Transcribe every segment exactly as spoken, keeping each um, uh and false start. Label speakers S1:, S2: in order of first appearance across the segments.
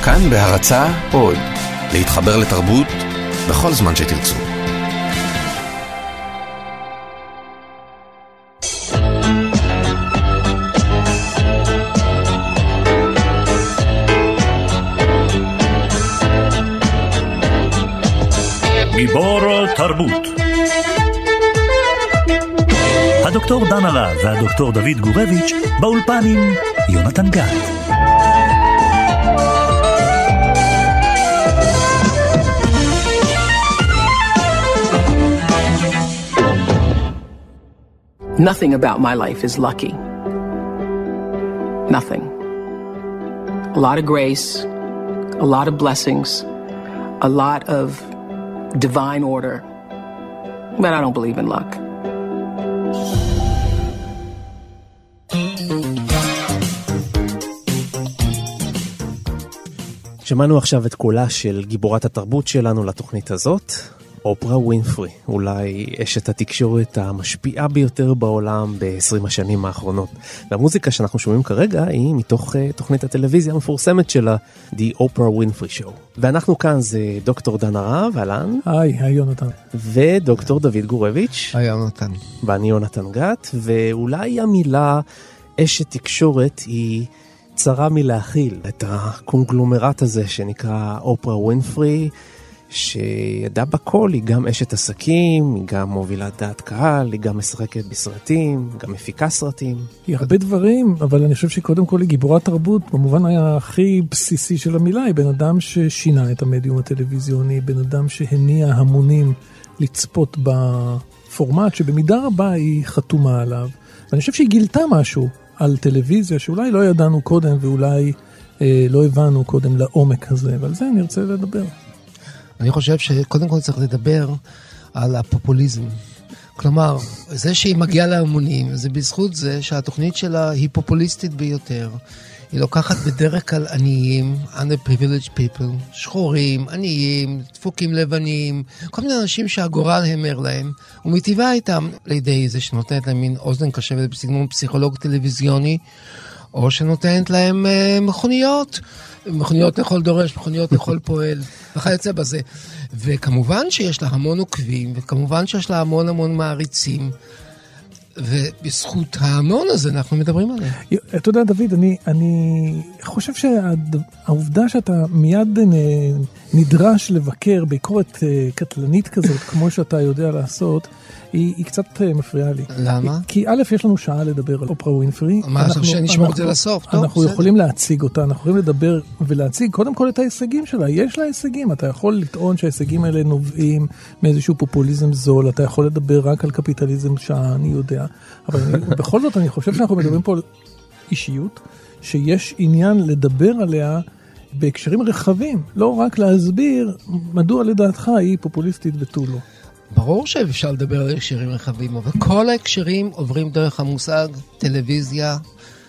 S1: כאן בהרצאה עוד, להתחבר לתרבות בכל זמן שתרצו.
S2: גיבור תרבות. הדוקטור דן הרב והדוקטור דוד גורביץ' באולפן עם יונתן גת.
S3: Nothing about my life is lucky. Nothing. A lot of grace, a lot of blessings, a lot of divine order. But I don't believe in luck.
S4: שמענו עכשיו את קולה של גיבורת התרבות שלנו לתוכנית הזאת, אופרה ווינפרי, אולי אשת התקשורת המשפיעה ביותר בעולם ב-עשרים השנים האחרונות. והמוזיקה שאנחנו שומעים כרגע היא מתוך uh, תוכנית הטלוויזיה המפורסמת שלה, The Oprah Winfrey Show. ואנחנו כאן זה דוקטור דן הרב, אלן.
S5: היי, היי יונתן.
S4: ודוקטור דוד גורביץ'.
S6: היי יונתן.
S4: ואני יונתן גת, ואולי המילה אשת תקשורת היא צרה מלהכיל את הקונגלומרט הזה שנקרא אופרה ווינפרי, שידע בכל, היא גם אשת עסקים, היא גם מובילת דעת קהל, היא גם משחקת בסרטים, גם מפיקה סרטים.
S5: היא הרבה דברים, אבל אני חושב שקודם כל היא גיבורת תרבות, במובן הכי בסיסי של המילה, היא בן אדם ששינה את המדיום הטלוויזיוני, בן אדם שהניע המונים לצפות בפורמט שבמידה רבה היא חתומה עליו. ואני חושב שהיא גילתה משהו על טלוויזיה שאולי לא ידענו קודם ואולי אה, לא הבנו קודם לעומק הזה, ועל זה אני רוצה לדבר.
S6: אני חושב שקודם כל צריך לדבר על הפופוליזם. כלומר, זה שהיא מגיעה להמונים, זה בזכות זה שהתוכנית שלה היא פופוליסטית ביותר. היא לוקחת בדרך כלל עניים, underprivileged people, שחורים, עניים, דפוקים לבנים, כל מיני אנשים שהגורל המר להם, ומטיבה איתם לידי זה שנותנת להם מין אוזן קשבת בסגנון פסיכולוג טלוויזיוני, או שנותנת להם uh, מכוניות, מכוניות לכל דורש, מכוניות לכל פועל, וכיוצא בזה. וכמובן שיש לה המון עוקבים, וכמובן שיש לה המון המון מעריצים, ובזכות ההמון הזה אנחנו מדברים עליה.
S5: אתה יודע, דוד, אני, אני חושב שהעובדה שאתה מיד נדרש לבקר ביקורת קטלנית כזאת, כמו שאתה יודע לעשות, היא, היא קצת מפריעה לי.
S6: למה?
S5: כי א', יש לנו שעה לדבר על אופרה ווינפרי.
S6: מה, עכשיו שנשמור את זה לסוף? טוב,
S5: אנחנו
S6: בסדר.
S5: יכולים להציג אותה, אנחנו יכולים לדבר ולהציג קודם כל את ההישגים שלה. יש לה הישגים, אתה יכול לטעון שההישגים האלה נובעים מאיזשהו פופוליזם זול, אתה יכול לדבר רק על קפיטליזם שאני יודע. אבל אני, בכל זאת אני חושב שאנחנו מדברים פה על אישיות, שיש עניין לדבר עליה בהקשרים רחבים, לא רק להסביר מדוע לדעתך היא פופוליסטית ותו לא.
S6: ברור שאפשר לדבר על הקשרים רחבים, אבל כל ההקשרים עוברים דרך המושג טלוויזיה,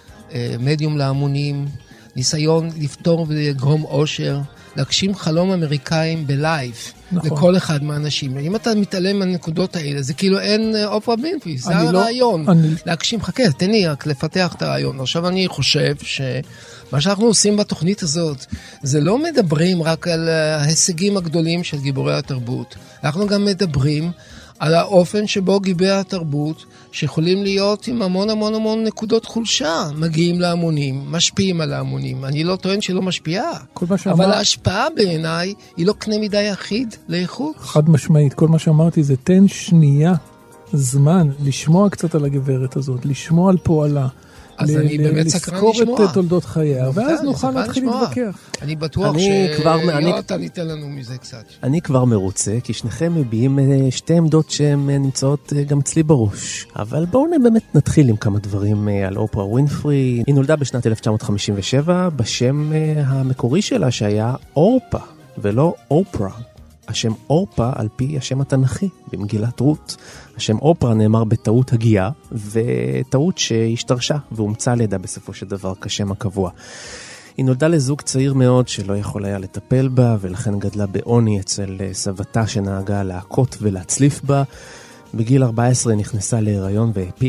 S6: מדיום להמונים, ניסיון לפתור ולגרום אושר, להגשים חלום אמריקאים בלייב, נכון. לכל אחד מהאנשים. אם אתה מתעלם מהנקודות האלה, זה כאילו אין אופרה ווינפרי, זה הרעיון. לא, אני... להגשים, חכה, תן לי רק לפתח את הרעיון. עכשיו אני חושב שמה שאנחנו עושים בתוכנית הזאת, זה לא מדברים רק על ההישגים הגדולים של גיבורי התרבות. אנחנו גם מדברים על האופן שבו גיבורי התרבות, שיכולים להיות עם המון המון המון נקודות חולשה, מגיעים להמונים, משפיעים על ההמונים. אני לא טוען שלא משפיעה, אבל ההשפעה בעיניי היא לא קנה מידה יחיד לאיכות. חד
S5: משמעית, כל מה שאמרתי זה תן שנייה זמן לשמוע קצת על הגברת הזאת, לשמוע על פועלה,
S6: אז ל- אני באמת סקרן לשמוע.
S5: לזכור את תולדות חייה, ואז נוכל להתחיל להתווכח.
S6: אני בטוח שיונתן ניתן לנו מזה קצת.
S4: אני כבר מרוצה, כי שניכם מביאים שתי עמדות שהן נמצאות גם אצלי בראש. אבל בואו באמת נתחיל עם כמה דברים על אופרה ווינפרי. היא נולדה בשנת אלף תשע מאות חמישים ושבע בשם המקורי שלה שהיה אורפה, ולא אופרה. השם אורפה על פי השם התנ"כי במגילת רות. השם אופרה נאמר בטעות הגיעה, וטעות שהשתרשה והומצא לידה בסופו של דבר כשם הקבוע. היא נולדה לזוג צעיר מאוד שלא יכול היה לטפל בה, ולכן גדלה בעוני אצל סבתה שנהגה להכות ולהצליף בה. בגיל ארבע עשרה נכנסה להיריון והפילה.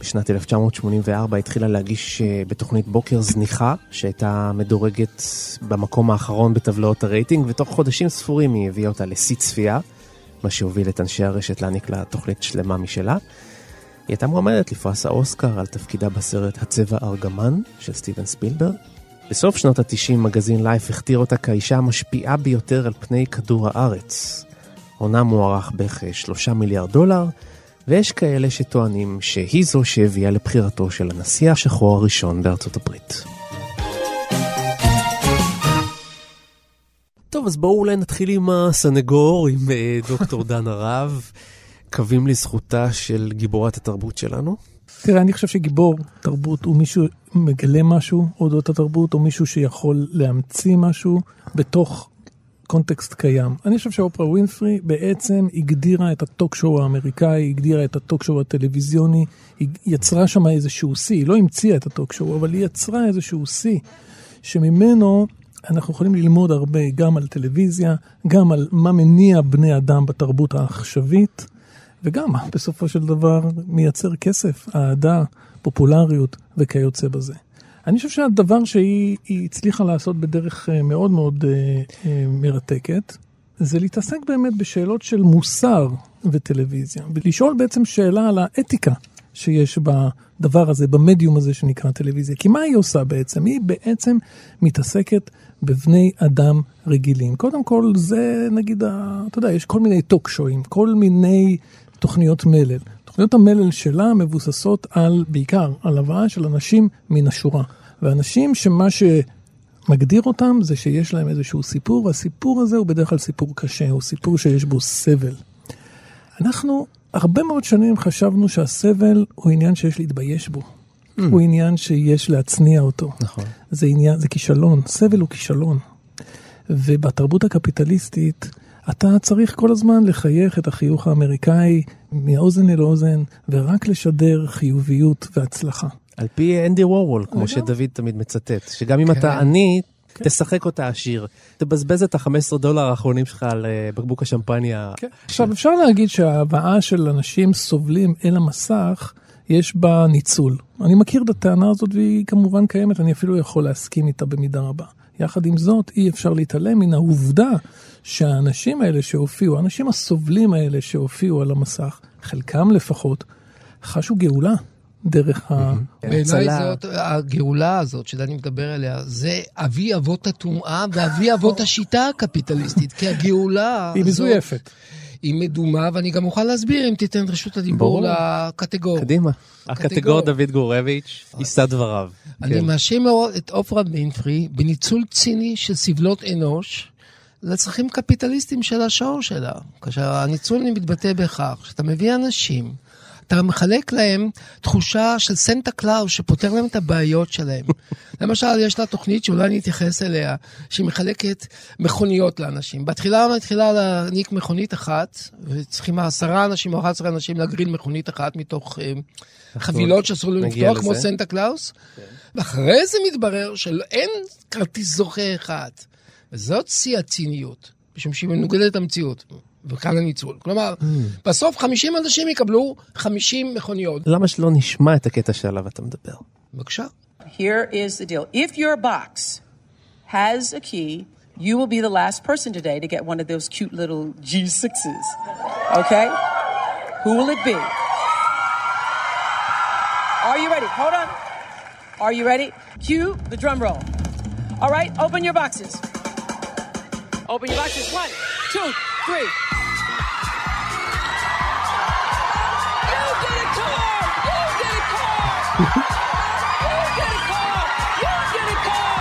S4: בשנת אלף תשע מאות שמונים וארבע התחילה להגיש בתוכנית בוקר זניחה, שהייתה מדורגת במקום האחרון בטבלאות הרייטינג, ותוך חודשים ספורים היא הביאה אותה לשיא צפייה, מה שהוביל את אנשי הרשת להעניק לה תוכנית שלמה משלה. היא הייתה מועמדת לפרס האוסקר על תפקידה בסרט הצבע ארגמן של סטיבן ספילברג. בסוף שנות ה-תשעים מגזין לייף הכתיר אותה כאישה המשפיעה ביותר על פני כדור הארץ. עונה מוערך בכ-שלושה מיליארד דולר, ויש כאלה שטוענים שהיא זו שהביאה לבחירתו של הנשיא השחור הראשון בארצות הברית. טוב, אז בואו אולי נתחיל עם הסנגור, עם דוקטור דן הרב. קווים לזכותה של גיבורת התרבות שלנו?
S5: תראה, אני חושב שגיבור תרבות הוא מישהו מגלה משהו אודות התרבות, או מישהו שיכול להמציא משהו בתוך קונטקסט קיים. אני חושב שאופרה ווינפרי בעצם הגדירה את הטוק שואו האמריקאי, הגדירה את הטוק שואו הטלוויזיוני, היא יצרה שם איזשהו סי, היא לא המציאה את הטוק שואו, אבל היא יצרה איזשהו סי, שממנו אנחנו יכולים ללמוד הרבה גם על טלוויזיה, גם על מה מניע בני אדם בתרבות העכשווית, וגם בסופו של דבר מייצר כסף, אהדה, פופולריות וכיוצא בזה. אני חושב שהדבר שהיא הצליחה לעשות בדרך מאוד מאוד אה, מרתקת, זה להתעסק באמת בשאלות של מוסר וטלוויזיה, ולשאול בעצם שאלה על האתיקה שיש בדבר הזה, במדיום הזה שנקרא טלוויזיה. כי מה היא עושה בעצם? היא בעצם מתעסקת בבני אדם רגילים. קודם כל זה נגיד, אתה יודע, יש כל מיני טוק שואים, כל מיני תוכניות מלל. תוכניות המלל שלה מבוססות על, בעיקר, על הבאה של אנשים מן השורה. ואנשים שמה שמגדיר אותם זה שיש להם איזשהו סיפור, והסיפור הזה הוא בדרך כלל סיפור קשה, הוא סיפור שיש בו סבל. אנחנו הרבה מאוד שנים חשבנו שהסבל הוא עניין שיש להתבייש בו. Mm. הוא עניין שיש להצניע אותו. נכון. זה עניין, זה כישלון. סבל הוא כישלון. ובתרבות הקפיטליסטית, אתה צריך כל הזמן לחייך את החיוך האמריקאי מאוזן אל אוזן, ורק לשדר חיוביות והצלחה.
S4: על פי אנדי וורול, כמו שדוד תמיד מצטט, שגם אם אתה עני, תשחק אותה עשיר. תבזבז את ה-חמישה עשר דולר האחרונים שלך על בקבוק השמפניה.
S5: עכשיו, אפשר להגיד שההבאה של אנשים סובלים אל המסך, יש בה ניצול. אני מכיר את הטענה הזאת, והיא כמובן קיימת, אני אפילו יכול להסכים איתה במידה רבה. יחד עם זאת, אי אפשר להתעלם מן העובדה שהאנשים האלה שהופיעו, האנשים הסובלים האלה שהופיעו על המסך, חלקם לפחות, חשו גאולה דרך ה...
S6: בעיניי זאת, הגאולה הזאת שדני מדבר עליה, זה אבי אבות הטומאה ואבי אבות השיטה הקפיטליסטית, כי הגאולה
S5: היא מזויפת.
S6: היא מדומה, ואני גם אוכל להסביר אם תיתן רשות הדיבור לקטגור.
S4: קדימה. הקטגור דוד גורביץ' יישא דבריו.
S6: אני מאשים מאוד את אופרה ווינפרי בניצול ציני של סבלות אנוש, לצרכים קפיטליסטיים של השעור שלה. כאשר הניצול מתבטא בכך, שאתה מביא אנשים, אתה מחלק להם תחושה של סנטה קלאוס שפותר להם את הבעיות שלהם. למשל, יש לה תוכנית שאולי אני אתייחס אליה, שהיא מחלקת מכוניות לאנשים. בתחילה מתחילה להניק מכונית אחת, וצריכים עשרה אנשים או אחת עשרה אנשים להגריל מכונית אחת מתוך uh, חבילות שאסור לו לפתוח, כמו סנטה קלאוס. ואחרי זה מתברר שאין כרטיס זוכה אחד. וזאת שיא הציניות, משום שהיא מנוגדת את המציאות. וכאן הניצול. כלומר, mm. בסוף חמישים אנשים יקבלו חמישים מכוניות.
S4: למה שלא נשמע את הקטע שעליו אתה מדבר?
S6: בבקשה.
S7: Here is the deal. If your box has a key, you will be the last person today to get one of those cute little G sixes. Okay? Who will it be? Are you ready? Hold on. Are you ready? Cue the drum roll. All right, open your boxes. Open your boxes. One, two, three. You get a car! You get a car! You get a car! You get a car!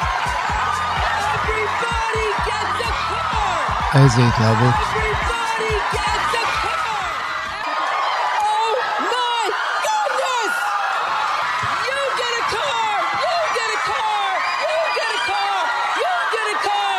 S7: Everybody gets a car!
S6: איזה התלהבות.
S7: Everybody gets a car! Oh my goodness! You get a car! You get a car! You get a car! You get a car!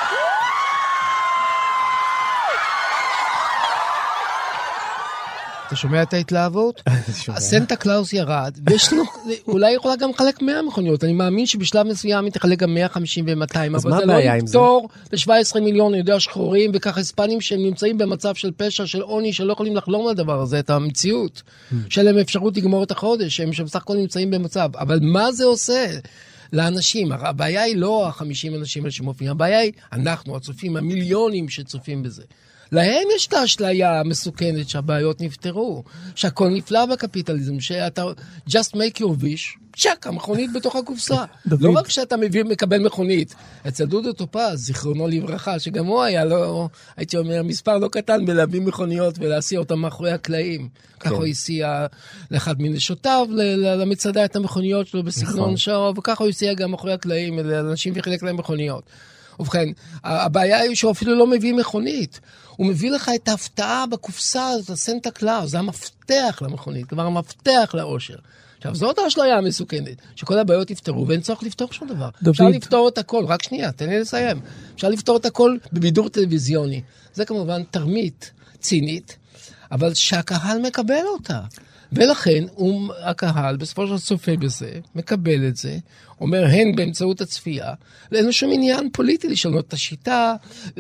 S6: אתה שומע את ההתלהבות? סנטה קלאוס ירד, ויש לו, אולי יכולה גם לחלק מאה מכוניות, אני מאמין שבשלב מסוים היא תחלק גם מאה חמישים ו-מאתיים, אבל זה לא יפתור ל-שבע עשרה מיליון, אני יודע, שחורים, וכך הספנים שהם נמצאים במצב של פשע, של עוני, שלא יכולים לחלום על הדבר הזה, את המציאות, שלהם אפשרות לגמור את החודש, שהם שבסך הכל נמצאים במצב, אבל מה זה עושה לאנשים? הבעיה היא לא ה-חמישים אנשים האלה שמופיעים, הבעיה היא אנחנו, הצופים, המיליונים שצופים בזה. להם יש את האשליה המסוכנת שהבעיות נפתרו, שהכל נפלא בקפיטליזם, שאתה just make your wish, צ'ק, המכונית בתוך הקופסה. לא רק שאתה מביא, מקבל מכונית. אצל דודו טופז, זיכרונו לברכה, שגם הוא היה לא, הייתי אומר, מספר לא קטן בלהביא מכוניות ולהסיע אותם מאחורי הקלעים. ככה הוא הסיע לאחד מנשותיו, למצדה את המכוניות שלו בסגנון שואו, וככה הוא הסיע גם מאחורי הקלעים, לאנשים וחילק להם מכוניות. ובכן, הבעיה היא שהוא אפילו לא מביא מכונית. הוא מביא לך את ההפתעה בקופסה, את הסנטה קלאוס, זה המפתח למכונית, כבר המפתח לאושר. עכשיו, זאת האשליה המסוכנת, שכל הבעיות יפתרו, ואין צורך לפתור שום דבר. דוד. אפשר לפתור את הכל, רק שנייה, תן לי לסיים. אפשר לפתור את הכל בבידור טלוויזיוני. זה כמובן תרמית צינית, אבל שהקהל מקבל אותה. ולכן, הוא, הקהל, בסופו של צופה בזה, מקבל את זה, אומר הן באמצעות הצפייה, אין לו שום עניין פוליטי לשנות את השיטה,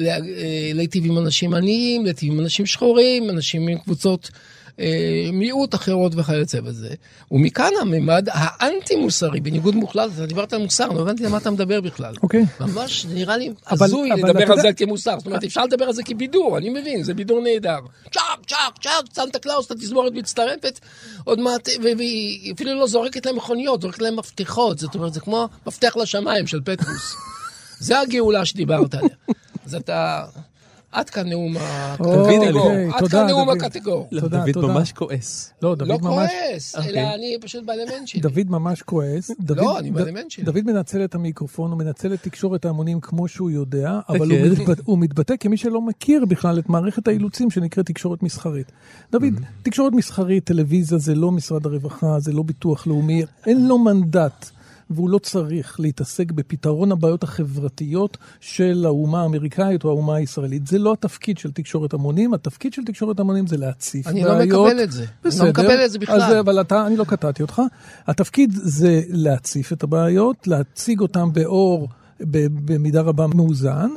S6: להיטיב עם אנשים עניים, להיטיב עם אנשים שחורים, אנשים עם קבוצות אה, מיעוט אחרות וכיוצא בזה. ומכאן הממד האנטי-מוסרי, בניגוד מוחלט, אתה דיברת על מוסר, לא הבנתי למה אתה מדבר בכלל.
S5: אוקיי.
S6: ממש נראה לי הזוי לדבר על זה כמוסר, זאת אומרת, אפשר לדבר על זה כבידור, אני מבין, זה בידור נהדר. צ'ק, צ'ק, צ'ק, סנטה קלאוס, אתה תזמורת מצטרפת, עוד מעט, והיא אפילו לא זורקת להם מכוניות, זורקת להם מפתחות, זאת אומרת, זה כמו מפתח לשמיים של פטרוס. זה הגאולה שדיברת עליה. אז אתה... עד כאן נאום הקטגור. עד כאן נאום הקטגור.
S4: דוד ממש כועס.
S5: לא, דוד ממש...
S6: לא כועס, אלא אני פשוט באלמנט שלי.
S5: דוד ממש כועס.
S6: לא, אני באלמנט שלי.
S5: דוד מנצל את המיקרופון, הוא מנצל את תקשורת ההמונים כמו שהוא יודע, אבל הוא מתבטא כמי שלא מכיר בכלל את מערכת האילוצים שנקראת תקשורת מסחרית. דוד, תקשורת מסחרית, טלוויזיה, זה לא משרד הרווחה, זה לא ביטוח לאומי, אין לו מנדט. והוא לא צריך להתעסק בפתרון הבעיות החברתיות של האומה האמריקאית או האומה הישראלית. זה לא התפקיד של תקשורת המונים, התפקיד של תקשורת המונים זה להציף
S6: אני
S5: בעיות.
S6: אני לא מקבל את זה. בסדר. אני לא מקבל את זה בכלל. אז,
S5: אבל אתה, אני לא קטעתי אותך. התפקיד זה להציף את הבעיות, להציג אותם באור, במידה רבה מאוזן,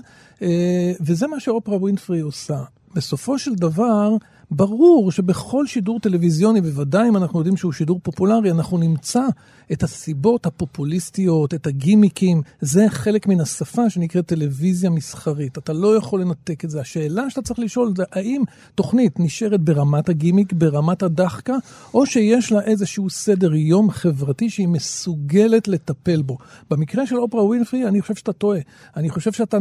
S5: וזה מה שאופרה ווינפרי עושה. בסופו של דבר, ברור שבכל שידור טלוויזיוני, בוודאי אם אנחנו יודעים שהוא שידור פופולרי, אנחנו נמצא את הסיבות הפופוליסטיות, את הגימיקים, זה חלק מן השפה שנקראת טלוויזיה מסחרית. אתה לא יכול לנתק את זה. השאלה שאתה צריך לשאול זה, האם תוכנית נשארת ברמת הגימיק, ברמת הדחקה, או שיש לה איזשהו סדר יום חברתי שהיא מסוגלת לטפל בו. במקרה של אופרה ווינפרי, אני חושב שאתה טועה. אני חושב שאתה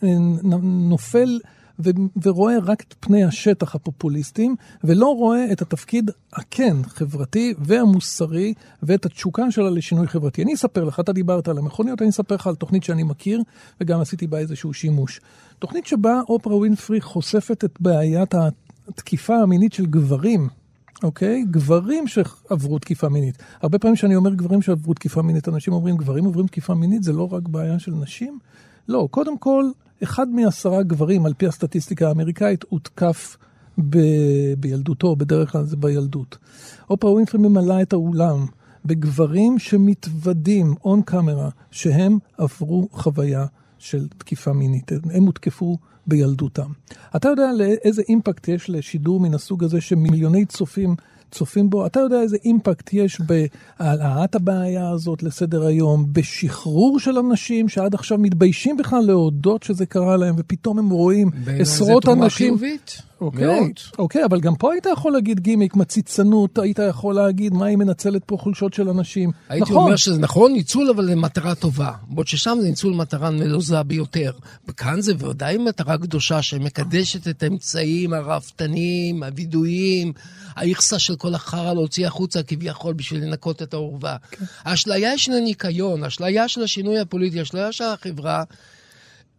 S5: נופל ו- ורואה רק את פני השטח הפופוליסטיים, ולא רואה את התפקיד הכן, חברתי והמוסרי, ואת התשוקה שלה לשינוי חברתי. אני אספר לך, אתה דיברת על המכוניות, אני אספר לך על תוכנית שאני מכיר, וגם עשיתי בה איזשהו שימוש. תוכנית שבה אופרה ווינפרי חושפת את בעיית התקיפה המינית של גברים, אוקיי? גברים שעברו תקיפה מינית. הרבה פעמים שאני אומר גברים שעברו תקיפה מינית, אנשים אומרים גברים עוברים תקיפה מינית, זה לא רק בעיה של נשים? לא, קודם כל, אחד מעשרה גברים, על פי הסטטיסטיקה האמריקאית, הותקף ב- בילדותו, בדרך כלל זה בילדות. אופרה ווינפרי ממלאה את האולם בגברים שמתוודים און קאמרה, שהם עברו חוויה של תקיפה מינית. הם הותקפו בילדותם. אתה יודע לאיזה אימפקט יש לשידור מן הסוג הזה שמיליוני צופים צופים בו? אתה יודע איזה אימפקט יש בהעלאת הבעיה הזאת לסדר היום, בשחרור של אנשים שעד עכשיו מתביישים בכלל להודות שזה קרה להם, ופתאום הם רואים עשרות אנשים. אוקיי, אוקיי, אבל גם פה היית יכול להגיד גימיק, מציצנות, היית יכול להגיד מה היא מנצלת פה חולשות של אנשים.
S6: הייתי נכון. אומר שזה נכון, ניצול אבל למטרה טובה. בעוד ששם זה ניצול מטרה נלוזה ביותר. וכאן זה ודאי מטרה קדושה שמקדשת את האמצעים הרפתניים, הוידויים, היחסה של כל החרה להוציא החוצה כביכול בשביל לנקות את העורבה. כן. האשליה של הניקיון, האשליה של השינוי הפוליטי, האשליה של החברה,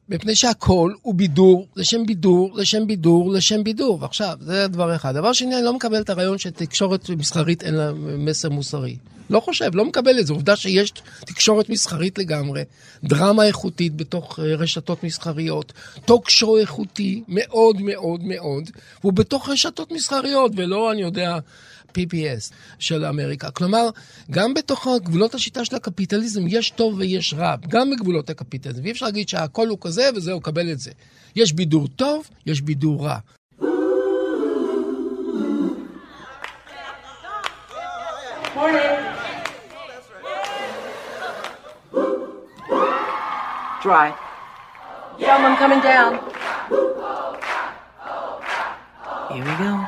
S6: מפני שהכל הוא בידור, לשם בידור, לשם בידור, לשם בידור. ועכשיו, זה דבר אחד. דבר שני, אני לא מקבל את הרעיון שתקשורת מסחרית אין לה מסר מוסרי. לא חושב, לא מקבל את זה. עובדה שיש תקשורת מסחרית לגמרי, דרמה איכותית בתוך רשתות מסחריות, טוק שואו איכותי מאוד מאוד מאוד, והוא בתוך רשתות מסחריות, ולא, אני יודע, פי פי אס של אמריקה. כלומר, גם בתוך גבולות השיטה של הקפיטליזם יש טוב ויש רע, גם בגבולות הקפיטליזם. ואי אפשר להגיד שהכל הוא כזה וזהו, קבל את זה. יש בידור טוב, יש בידור רע.
S3: Dry. Someone coming down. Here we go.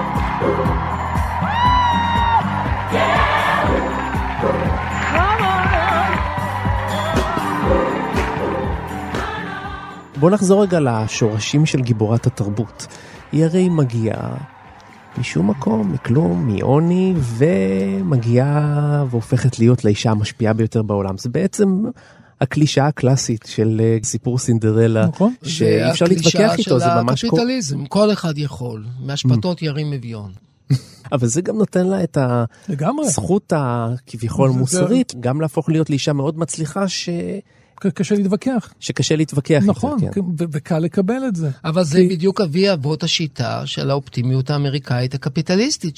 S4: בוא נחזור רגע לשורשים של גיבורת התרבות. היא הרי מגיעה משום מקום, מכלום, מעוני, ומגיעה והופכת להיות לאישה המשפיעה ביותר בעולם. זה בעצם הקלישה הקלאסית של סיפור סינדרלה,
S5: נכון.
S4: שאי אפשר להתווכח איתו, זה ממש...
S6: של הקפיטליזם, כל אחד יכול, מהשפטות ירים אביון.
S4: אבל זה גם נותן לה את הזכות הכביכול מוסרית, גם להפוך להיות לאישה מאוד מצליחה ש...
S5: קשה להתווכח.
S4: שקשה להתווכח.
S5: נכון,
S4: איתה, כן.
S5: ו- וקל לקבל את זה.
S6: אבל זה
S5: כי...
S6: בדיוק אבי אבות השיטה של האופטימיות האמריקאית הקפיטליסטית,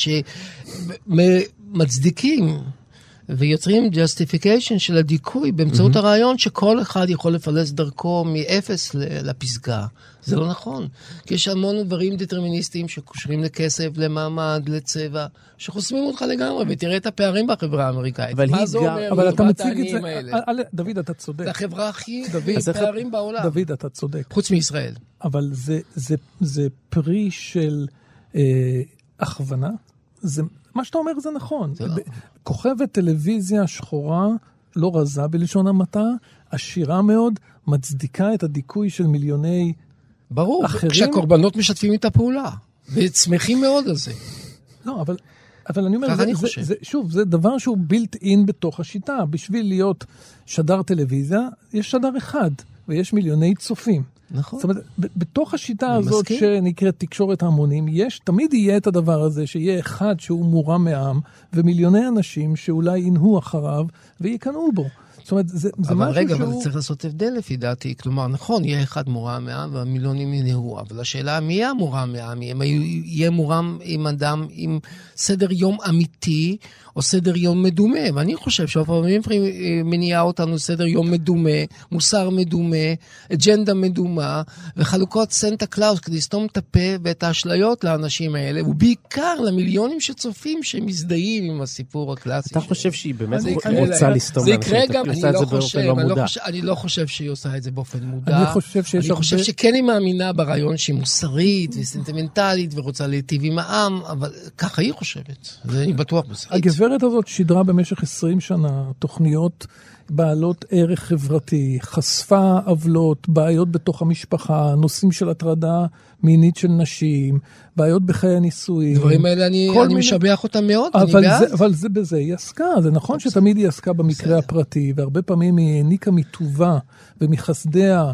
S6: שמצדיקים ויוצרים justification של הדיכוי באמצעות mm-hmm. הרעיון שכל אחד יכול לפלס דרכו מאפס לפסגה. זה לא נכון. כי יש המון דברים דטרמיניסטיים שקושרים לכסף, למעמד, לצבע, שחוסמים אותך לגמרי, ותראה את הפערים בחברה האמריקאית. מה זה אומר?
S5: אבל אתה מציג את זה... דוד, אתה צודק.
S6: זה החברה הכי
S5: דוד,
S6: פערים בעולם.
S5: דוד, אתה צודק.
S6: חוץ מישראל.
S5: אבל זה, זה, זה פרי של אה, הכוונה. זה, מה שאתה אומר זה נכון.
S6: זה לא.
S5: כוכבת טלוויזיה שחורה, לא רזה בלשון המעטה, עשירה מאוד, מצדיקה את הדיכוי של מיליוני
S6: ברור,
S5: אחרים.
S6: כשהקורבנות משתפים את הפעולה, וצמחים מאוד על זה.
S5: לא, אבל, אבל אני אומר,
S6: כך
S5: זה,
S6: אני
S5: זה,
S6: חושב.
S5: זה, שוב, זה דבר שהוא built in בתוך השיטה. בשביל להיות שדר טלוויזיה, יש שדר אחד, ויש מיליוני צופים.
S6: נכון.
S5: זאת אומרת, ב- בתוך השיטה הזאת
S6: מסכים.
S5: שנקראת תקשורת ההמונים, יש, תמיד יהיה את הדבר הזה, שיהיה אחד שהוא מורם מעם, ומיליוני אנשים שאולי ינהו אחריו, ויקנאו בו. זאת אומרת, זה, זה
S6: אבל
S5: משהו
S6: רגע,
S5: שהוא...
S6: אבל צריך לעשות הבדל לפי דעתי. כלומר, נכון, יהיה אחד מורם מעם, והמיליונים ינהו, אבל השאלה, מי יהיה מורם מעם? יהיה מורם עם אדם עם סדר יום אמיתי, או סדר יום מדומה. ואני חושב שהפעמים מניעה אותנו סדר יום מדומה, מוסר מדומה, אג'נדה מדומה, וחלוקות סנטה קלאוס כדי לסתום את הפה ואת האשליות לאנשים האלה, ובעיקר למיליונים שצופים שמזדהים עם הסיפור הקלאסי.
S4: אתה חושב שהיא באמת
S5: אני-
S4: רוצה לסתום
S6: זה
S4: לאנשים?
S6: יקרה גם,
S4: היא
S6: אני
S4: עושה את
S6: לא
S4: זה באופן
S6: חושב,
S4: לא
S6: אני לא
S4: מודע.
S6: חושב- אני לא חושב שהיא עושה את זה באופן מודע.
S5: אני חושב שיש
S6: אני חושב
S5: הרבה-
S6: שכן היא מאמינה ברעיון שהיא מוסרית וסנטימנטלית ורוצה להיטיב עם העם, אבל ככה היא חושבת. אני בטוח בזה.
S5: הגברת הזאת שידרה במשך עשרים שנה תוכניות בעלות ערך חברתי, חשפה עוולות, בעיות בתוך המשפחה, נושאים של הטרדה מינית של נשים, בעיות בחיי הנישואים.
S6: דברים האלה אני,
S5: כל
S6: אני
S5: מיני-
S6: משבח אותם מאוד, אני
S5: אבל
S6: בעד.
S5: זה, אבל זה בזה היא עסקה, זה נכון שתמיד היא עסקה במקרה הפרטי, והרבה פעמים היא העניקה מטובה ומחסדיה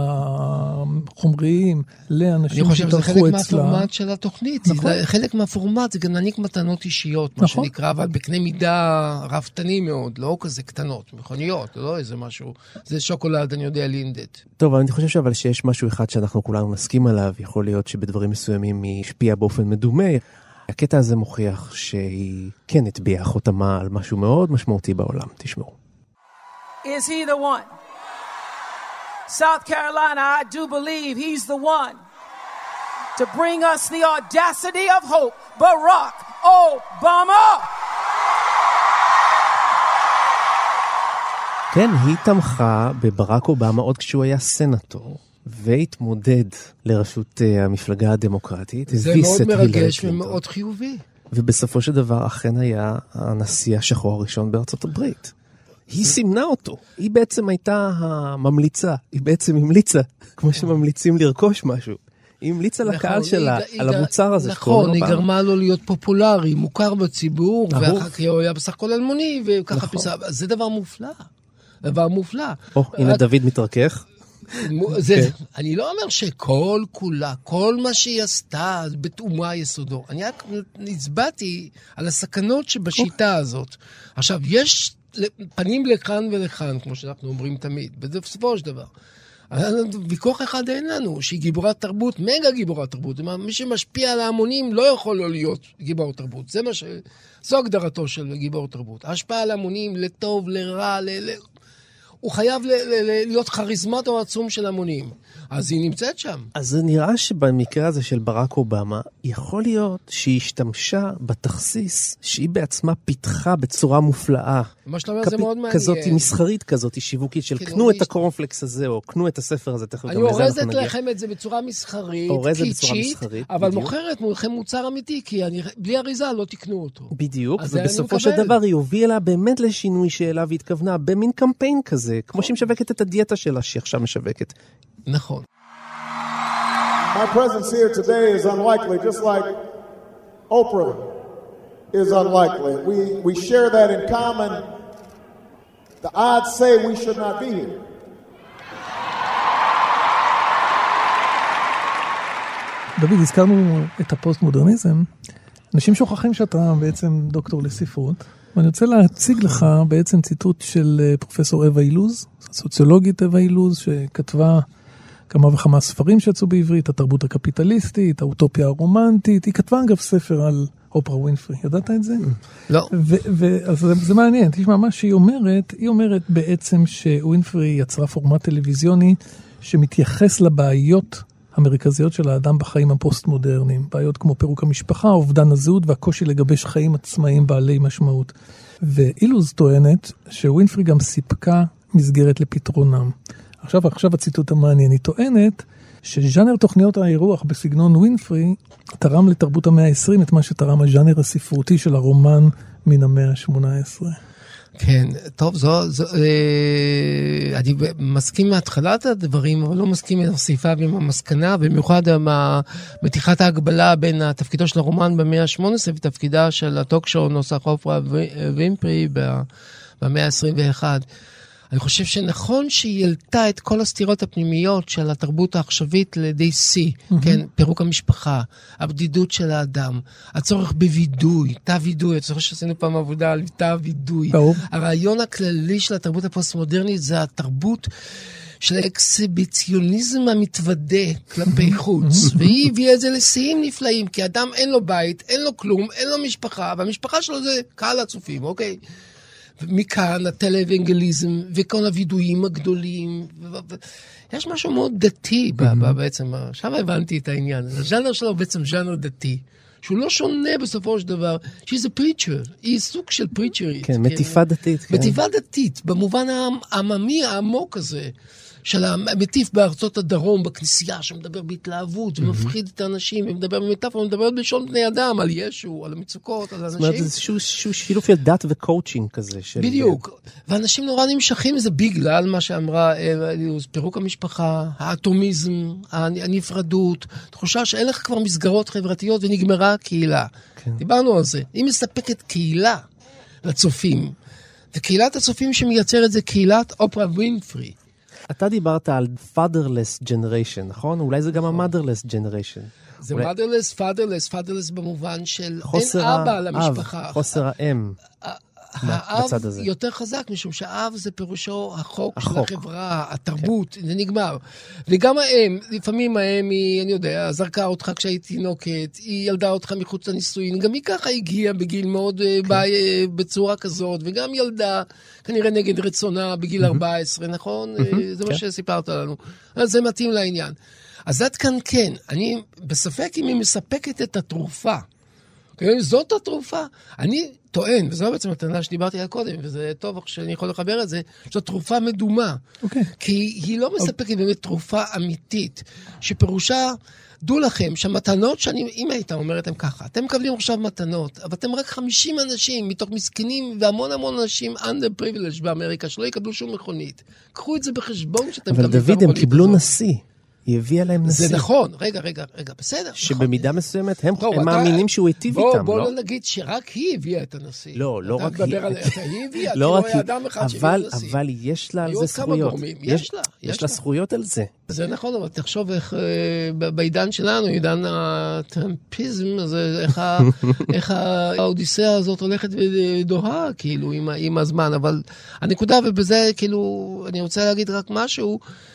S5: החומריים
S6: אני
S5: לאנשים
S6: חושב שזה חלק
S5: שתלכו אצלה.
S6: מהפורמט של התוכנית.
S5: נכון.
S6: זה חלק מהפורמט, זה גם להעניק מתנות אישיות, מה
S5: נכון.
S6: שנקרא, אבל בקנה מידה רפתני מאוד, לא כזה קטנות, מכוניות, לא איזה משהו. זה שוקולד, אני יודע, לינדט.
S4: טוב, אבל אני חושב שאבל שיש משהו אחד שאנחנו כולנו נסכים עליו, יכול להיות שבדברים מסוימים היא השפיעה באופן מדומה. הקטע הזה מוכיח שהיא כן הטביעה חותמה על משהו מאוד משמעותי בעולם. תשמעו.
S8: Is he the one? South Carolina, I do believe he's the one to bring us the audacity of hope. Barack Obama!
S4: כן, היא תמכה בברק אובמה עוד כשהוא היה סנטור, והתמודד לראשות uh, המפלגה הדמוקרטית.
S6: זה
S4: הביס
S6: מאוד
S4: את הילרי
S6: מרגש
S4: קלינטון.
S6: ומאוד חיובי.
S4: ובסופו של דבר אכן היה הנשיא השחור הראשון בארצות הברית. היא סימנה אותו, היא בעצם הייתה הממליצה, היא בעצם המליצה, כמו שממליצים לרכוש משהו. היא המליצה לקהל שלה על המוצר הזה.
S6: נכון, היא גרמה לו להיות פופולרי, מוכר בציבור,
S4: אהוב.
S6: ואחר כך הוא היה בסך הכל אלמוני, וככה פיסה, זה דבר מופלא, דבר מופלא.
S4: או, הנה דוד מתרכך.
S6: אני לא אומר שכל כולה, כל מה שהיא עשתה בתאומה יסודו. אני רק נצבעתי על הסכנות שבשיטה הזאת. עכשיו, יש פנים לכאן ולכאן, כמו שאנחנו אומרים תמיד, וזה בסופו של דבר. ויכוח אחד אין לנו, שהיא גיבורת תרבות, מגה גיבורת תרבות. מי שמשפיע על ההמונים לא יכול לא להיות גיבור תרבות. זה מה ש... זו הגדרתו של גיבור תרבות. ההשפעה על ההמונים לטוב, לרע, ל... הוא חייב ל- ל- להיות כריזמטור עצום של המונים. אז היא נמצאת שם.
S4: אז זה נראה שבמקרה הזה של ברק אובמה, יכול להיות שהיא השתמשה בתכסיס שהיא בעצמה פיתחה בצורה מופלאה.
S6: מה שאתה אומר זה מאוד מעניין.
S4: כזאת מסחרית, כזאת שיווקית של קנו את הקורנפלקס הזה, או קנו את הספר הזה, תכף גם לזה אנחנו נגיע.
S6: אני אורזת לכם את זה בצורה מסחרית, קיצ'ית, אבל מוכרת מולכם מוצר אמיתי, כי בלי אריזה לא תקנו אותו.
S4: בדיוק, ובסופו של דבר היא הובילה באמת לשינוי שאלה והתכוונה במין קמפיין כזה, כמו שהיא משווקת את הדיאטה שלה שעכשיו משווקת.
S6: נכון.
S9: My presence here today is unlikely, just like Oprah is unlikely. We, we share that in common. The odds say we should not be here.
S5: דוד, הזכרנו את הפוסט-מודרניזם. אנשים שוכחים שאתה בעצם דוקטור לספרות, ואני רוצה להציג לך בעצם ציטוט של פרופסור אווה אילוז, סוציולוגית אווה אילוז, שכתבה כמה וכמה ספרים שיצאו בעברית, התרבות הקפיטליסטית, האוטופיה הרומנטית, היא כתבה אגב ספר על אופרה ווינפרי, ידעת את זה?
S6: לא.
S5: אז זה, זה מעניין, תשמע מה שהיא אומרת, היא אומרת בעצם שווינפרי יצרה פורמט טלוויזיוני שמתייחס לבעיות המרכזיות של האדם בחיים הפוסט-מודרניים, בעיות כמו פירוק המשפחה, אובדן הזהות והקושי לגבש חיים עצמאיים בעלי משמעות. ואילוז טוענת שווינפרי גם סיפקה מסגרת לפתרונם. עכשיו, עכשיו הציטוט המעניין, היא טוענת שז'אנר תוכניות האירוח בסגנון ווינפרי תרם לתרבות המאה ה-עשרים את מה שתרם הז'אנר הספרותי של הרומן מן המאה ה-שמונה עשרה.
S6: כן, טוב, זו, זו, אה, אני מסכים מהתחלת הדברים, אבל לא מסכים עם הסעיפה ועם המסקנה, במיוחד עם מתיחת ההגבלה בין התפקידו של הרומן במאה ה-שמונה עשרה ותפקידה של הטוק-שואו נוסח אופרה ווינפרי במאה ה-עשרים ואחת. אני חושב שנכון שהיא העלתה את כל הסתירות הפנימיות של התרבות העכשווית לידי סי, mm-hmm. כן, פירוק המשפחה, הבדידות של האדם, הצורך בוידוי, תא וידוי, אני חושב שעשינו פעם עבודה על תא וידוי.
S5: ברור.
S6: הרעיון הכללי של התרבות הפוסט-מודרנית זה התרבות של האקסיביציוניזם המתוודה כלפי חוץ, והיא הביאה את זה לשיאים נפלאים, כי אדם אין לו בית, אין לו כלום, אין לו משפחה, והמשפחה שלו זה קהל הצופים, אוקיי? מכאן הטלווינגליזם וכל הוידויים הגדולים. יש משהו מאוד דתי בעצם. עכשיו הבנתי את העניין. הז'אנר שלו בעצם ז'אנר דתי. שהוא לא שונה בסופו של דבר. שהיא זה פריצ'ר. היא סוג של פריצ'רית.
S4: כן, מטיפה דתית.
S6: מטיפה דתית. במובן העממי העמוק הזה. של המטיף בארצות הדרום, בכנסייה, שמדבר בהתלהבות, ומפחיד את האנשים, ומדבר במטאפ, ומדבר בלשון בני אדם, על ישו, על המצוקות, על אנשים. זאת אומרת,
S4: זה איזשהו שילוב של דת וקואוצ'ינג כזה.
S6: בדיוק. ואנשים נורא נמשכים לזה בגלל מה שאמרה, פירוק המשפחה, האטומיזם, הנפרדות, תחושה שאין לך כבר מסגרות חברתיות, ונגמרה הקהילה. דיברנו על זה. היא מספקת קהילה לצופים, וקהילת הצופים שמייצרת זה קהילת אופרה ווינפרי.
S4: אתה דיברת על fatherless generation, נכון? אולי זה גם ה-motherless generation.
S6: זה motherless, fatherless, fatherless במובן של אין אבא למשפחה.
S4: חוסר האם.
S6: האב יותר חזק, משום שהאב זה פירושו החוק של החברה, התרבות, זה נגמר. וגם האם, לפעמים האם היא, אני יודע, זרקה אותך כשהיית תינוקת, היא ילדה אותך מחוץ לנישואין, גם היא ככה הגיעה בגיל מאוד בצורה כזאת, וגם ילדה כנראה נגד רצונה בגיל ארבע עשרה, נכון? זה מה שסיפרת לנו. אז זה מתאים לעניין. אז עד כאן כן, אני בספק אם היא מספקת את התרופה. זאת התרופה. אני טוען, וזו בעצם הטענה שדיברתי עליה קודם, וזה טוב שאני יכול לחבר את זה, שזו תרופה מדומה. Okay. כי היא לא מספקת באמת תרופה אמיתית, שפירושה, דו לכם, שהמתנות שאני, אם היית אומרת הם ככה, אתם מקבלים עכשיו מתנות, אבל אתם רק חמישים אנשים, מתוך מסכנים והמון המון אנשים under privilege באמריקה, שלא יקבלו שום מכונית. קחו את זה בחשבון שאתם
S4: אבל דוד, הם קיבלו נשיא. היא הביאה להם נשיא.
S6: זה נכון, רגע, רגע, רגע, בסדר.
S4: שבמידה
S6: נכון.
S4: מסוימת הם,
S6: לא,
S4: הם
S6: אתה,
S4: מאמינים שהוא היטיב
S6: בוא,
S4: איתם,
S6: בוא
S4: לא?
S6: בוא לא נגיד שרק היא הביאה את הנשיא.
S4: לא, לא רק
S6: היא.
S4: היא.
S6: אתה היא הביאה,
S4: לא רק היא.
S6: אדם אחד
S4: אבל,
S6: נשיא.
S4: אבל יש לה על זה זכויות.
S6: יש, יש לה.
S4: יש,
S6: יש
S4: לה
S6: לה
S4: זכויות על זה.
S6: זה נכון, אבל תחשוב איך בעידן שלנו, עידן הטרמפיזם, איך, ה, איך האודיסאה הזאת הולכת ודוהה, כאילו, עם, עם הזמן. אבל הנקודה, ובזה, כאילו, אני רוצה להגיד רק משהו,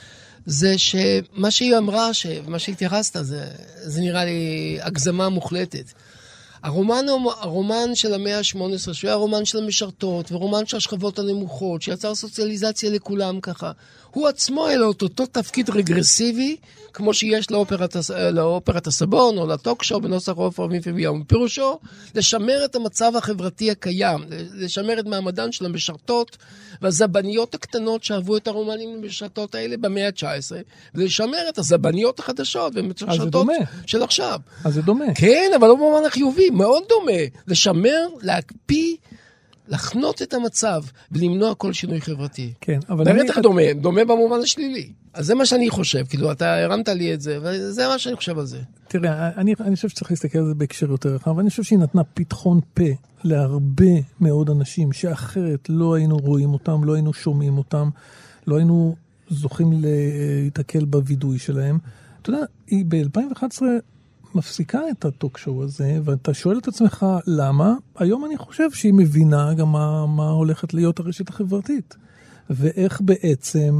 S6: זה שמה שהיא אמרה, מה שהתייחסת, זה, זה נראה לי הגזמה מוחלטת. הרומן, הרומן של המאה ה-שמונה עשרה, שהוא היה רומן של המשרתות, ורומן של השכבות הנמוכות, שיצר סוציאליזציה לכולם ככה, הוא עצמו היה לו את אותו תפקיד רגרסיבי, כמו שיש לאופרת, לאופרת הסבון, או לטוקשו, בנוסח אופרה ויום. פירושו, לשמר את המצב החברתי הקיים, לשמר את מעמדן של המשרתות, והזבניות הקטנות שאהבו את הרומנים המשרתות האלה במאה ה-תשע עשרה, ולשמר את הזבניות החדשות, והמשרתות של עכשיו.
S5: אז זה דומה.
S6: כן, אבל לא במובן החיובי, מאוד דומה. לשמר, להקפיא, לחנות את המצב, ולמנוע כל שינוי חברתי.
S5: כן, אבל...
S6: באמת איך דומה, דומה במובן השלילי. אז זה מה שאני חושב, כאילו, אתה הרמת לי את זה, וזה מה שאני חושב על זה.
S5: תראה, אני, אני חושב שצריך להסתכל על זה בהקשר יותר רחב, ואני חושב שהיא נתנה פתחון פה להרבה מאוד אנשים, שאחרת לא היינו רואים אותם, לא היינו שומעים אותם, לא היינו זוכים להתקל בוידוי שלהם. אתה יודע, היא ב-אלפיים ואחת עשרה מפסיקה את הטוק-שואו הזה, ואתה שואל את עצמך למה, היום אני חושב שהיא מבינה גם מה, מה הולכת להיות הרשת החברתית, ואיך בעצם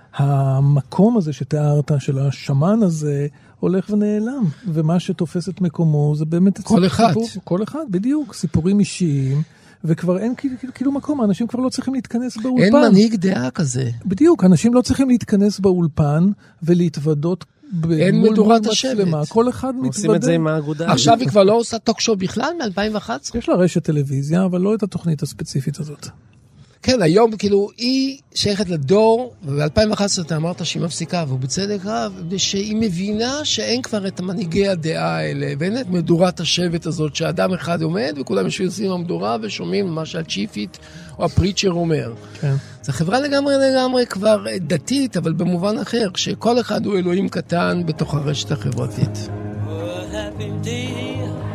S5: המקום הזה שתיארת, של השמן הזה, הולך ונעלם, ומה שתופס את מקומו זה באמת...
S6: כל אחד.
S5: סיפור, כל אחד, בדיוק, סיפורים אישיים, וכבר אין כאילו, כאילו מקום, האנשים כבר לא צריכים להתכנס באולפן.
S6: אין מנהיג דעה כזה.
S5: בדיוק, אנשים לא צריכים להתכנס באולפן ולהתוודות
S6: אין מדורת השבט.
S5: כל אחד מתוודה.
S4: עושים את זה עם האגודה.
S6: עכשיו היא כבר לא עושה טוק-שואו בכלל מ-אלפיים ואחת עשרה?
S5: יש לה רשת טלוויזיה, אבל לא את התוכנית הספציפית הזאת.
S6: כן, היום כאילו היא שייכת לדור, וב-אלפיים ואחת עשרה אתה אמרת שהיא מפסיקה, ובצדק רב, שהיא מבינה שאין כבר את מנהיגי הדעה האלה, ואין את מדורת השבט הזאת, שאדם אחד עומד, וכולם יושבים במדורה ושומעים מה שהצ'יפית או הפריצ'ר אומר.
S5: כן.
S6: זו חברה לגמרי לגמרי כבר דתית, אבל במובן אחר, כשכל אחד הוא אלוהים קטן בתוך הרשת החברתית.
S10: Oh, happy day.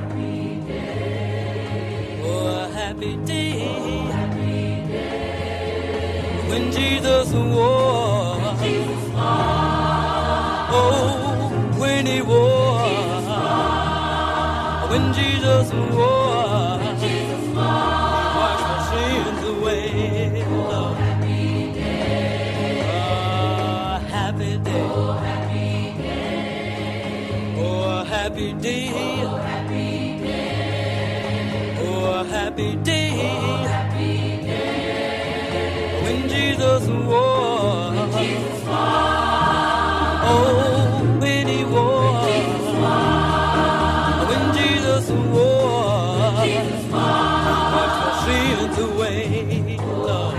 S10: Oh, happy day. When Jesus was, oh, when he was, when Jesus was, wash my sins away. Oh, happy day, oh, happy day, oh, happy day, oh, happy day, oh, happy day. When Jesus was, Jesus was, oh, when he was, Jesus was, when Jesus was, Jesus was, wash my sins away, Lord.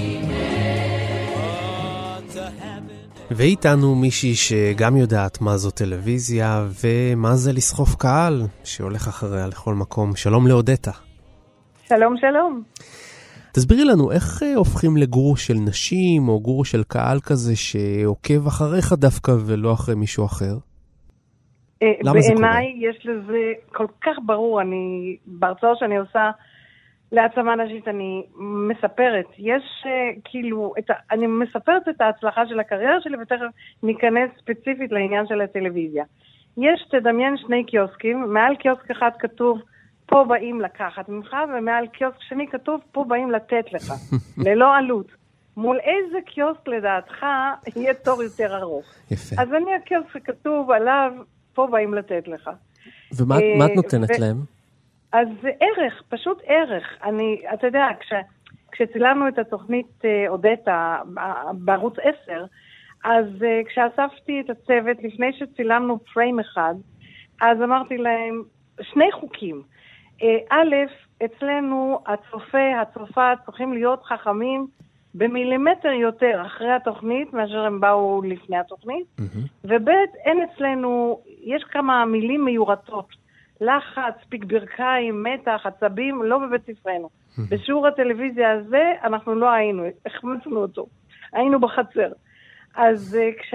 S4: ואיתנו מישהי שגם יודעת מה זו טלוויזיה ומה זה לסחוף קהל, שהולך אחריה לכל מקום. שלום לאודטה.
S11: שלום, שלום.
S4: תסבירי לנו, איך הופכים לגורו של נשים, או גורו של קהל כזה שעוקב אחריך דווקא ולא אחרי מישהו אחר? למה זה קורה?
S11: בעיניי יש לזה כל כך ברור, אני, בהרצאות שאני עושה להעצמה נשית, אני מספרת, יש כאילו, את, אני מספרת את ההצלחה של הקריירה שלי, ותכף ניכנס ספציפית לעניין של הטלוויזיה. יש, תדמיין שני קיוסקים, מעל קיוסק אחד כתוב, פה באים לקחת ממך, ומעל קיוסק שני כתוב, פה באים לתת לך, ללא עלות. מול איזה קיוסק לדעתך יהיה תור יותר ארוך?
S4: יפה.
S11: אז אני הקיוסק שכתוב עליו, פה באים לתת לך.
S4: ומה את נותנת ו- להם?
S11: אז זה ערך, פשוט ערך. אני, אתה יודע, כש, כשצילמנו את התוכנית אודטה בערוץ עשר, אז כשאספתי את הצוות, לפני שצילמנו פריים אחד, אז אמרתי להם, שני חוקים. א', אצלנו הצופה, הצופה צריכים להיות חכמים במילימטר יותר אחרי התוכנית, מאשר הם באו לפני התוכנית, mm-hmm. וב', אין אצלנו, יש כמה מילים מיורטות, לחץ, פיק ברכיים, מתח, עצבים, לא בבית ספרנו. Mm-hmm. בשיעור הטלוויזיה הזה אנחנו לא היינו, החמצנו אותו, היינו בחצר. אז כשה,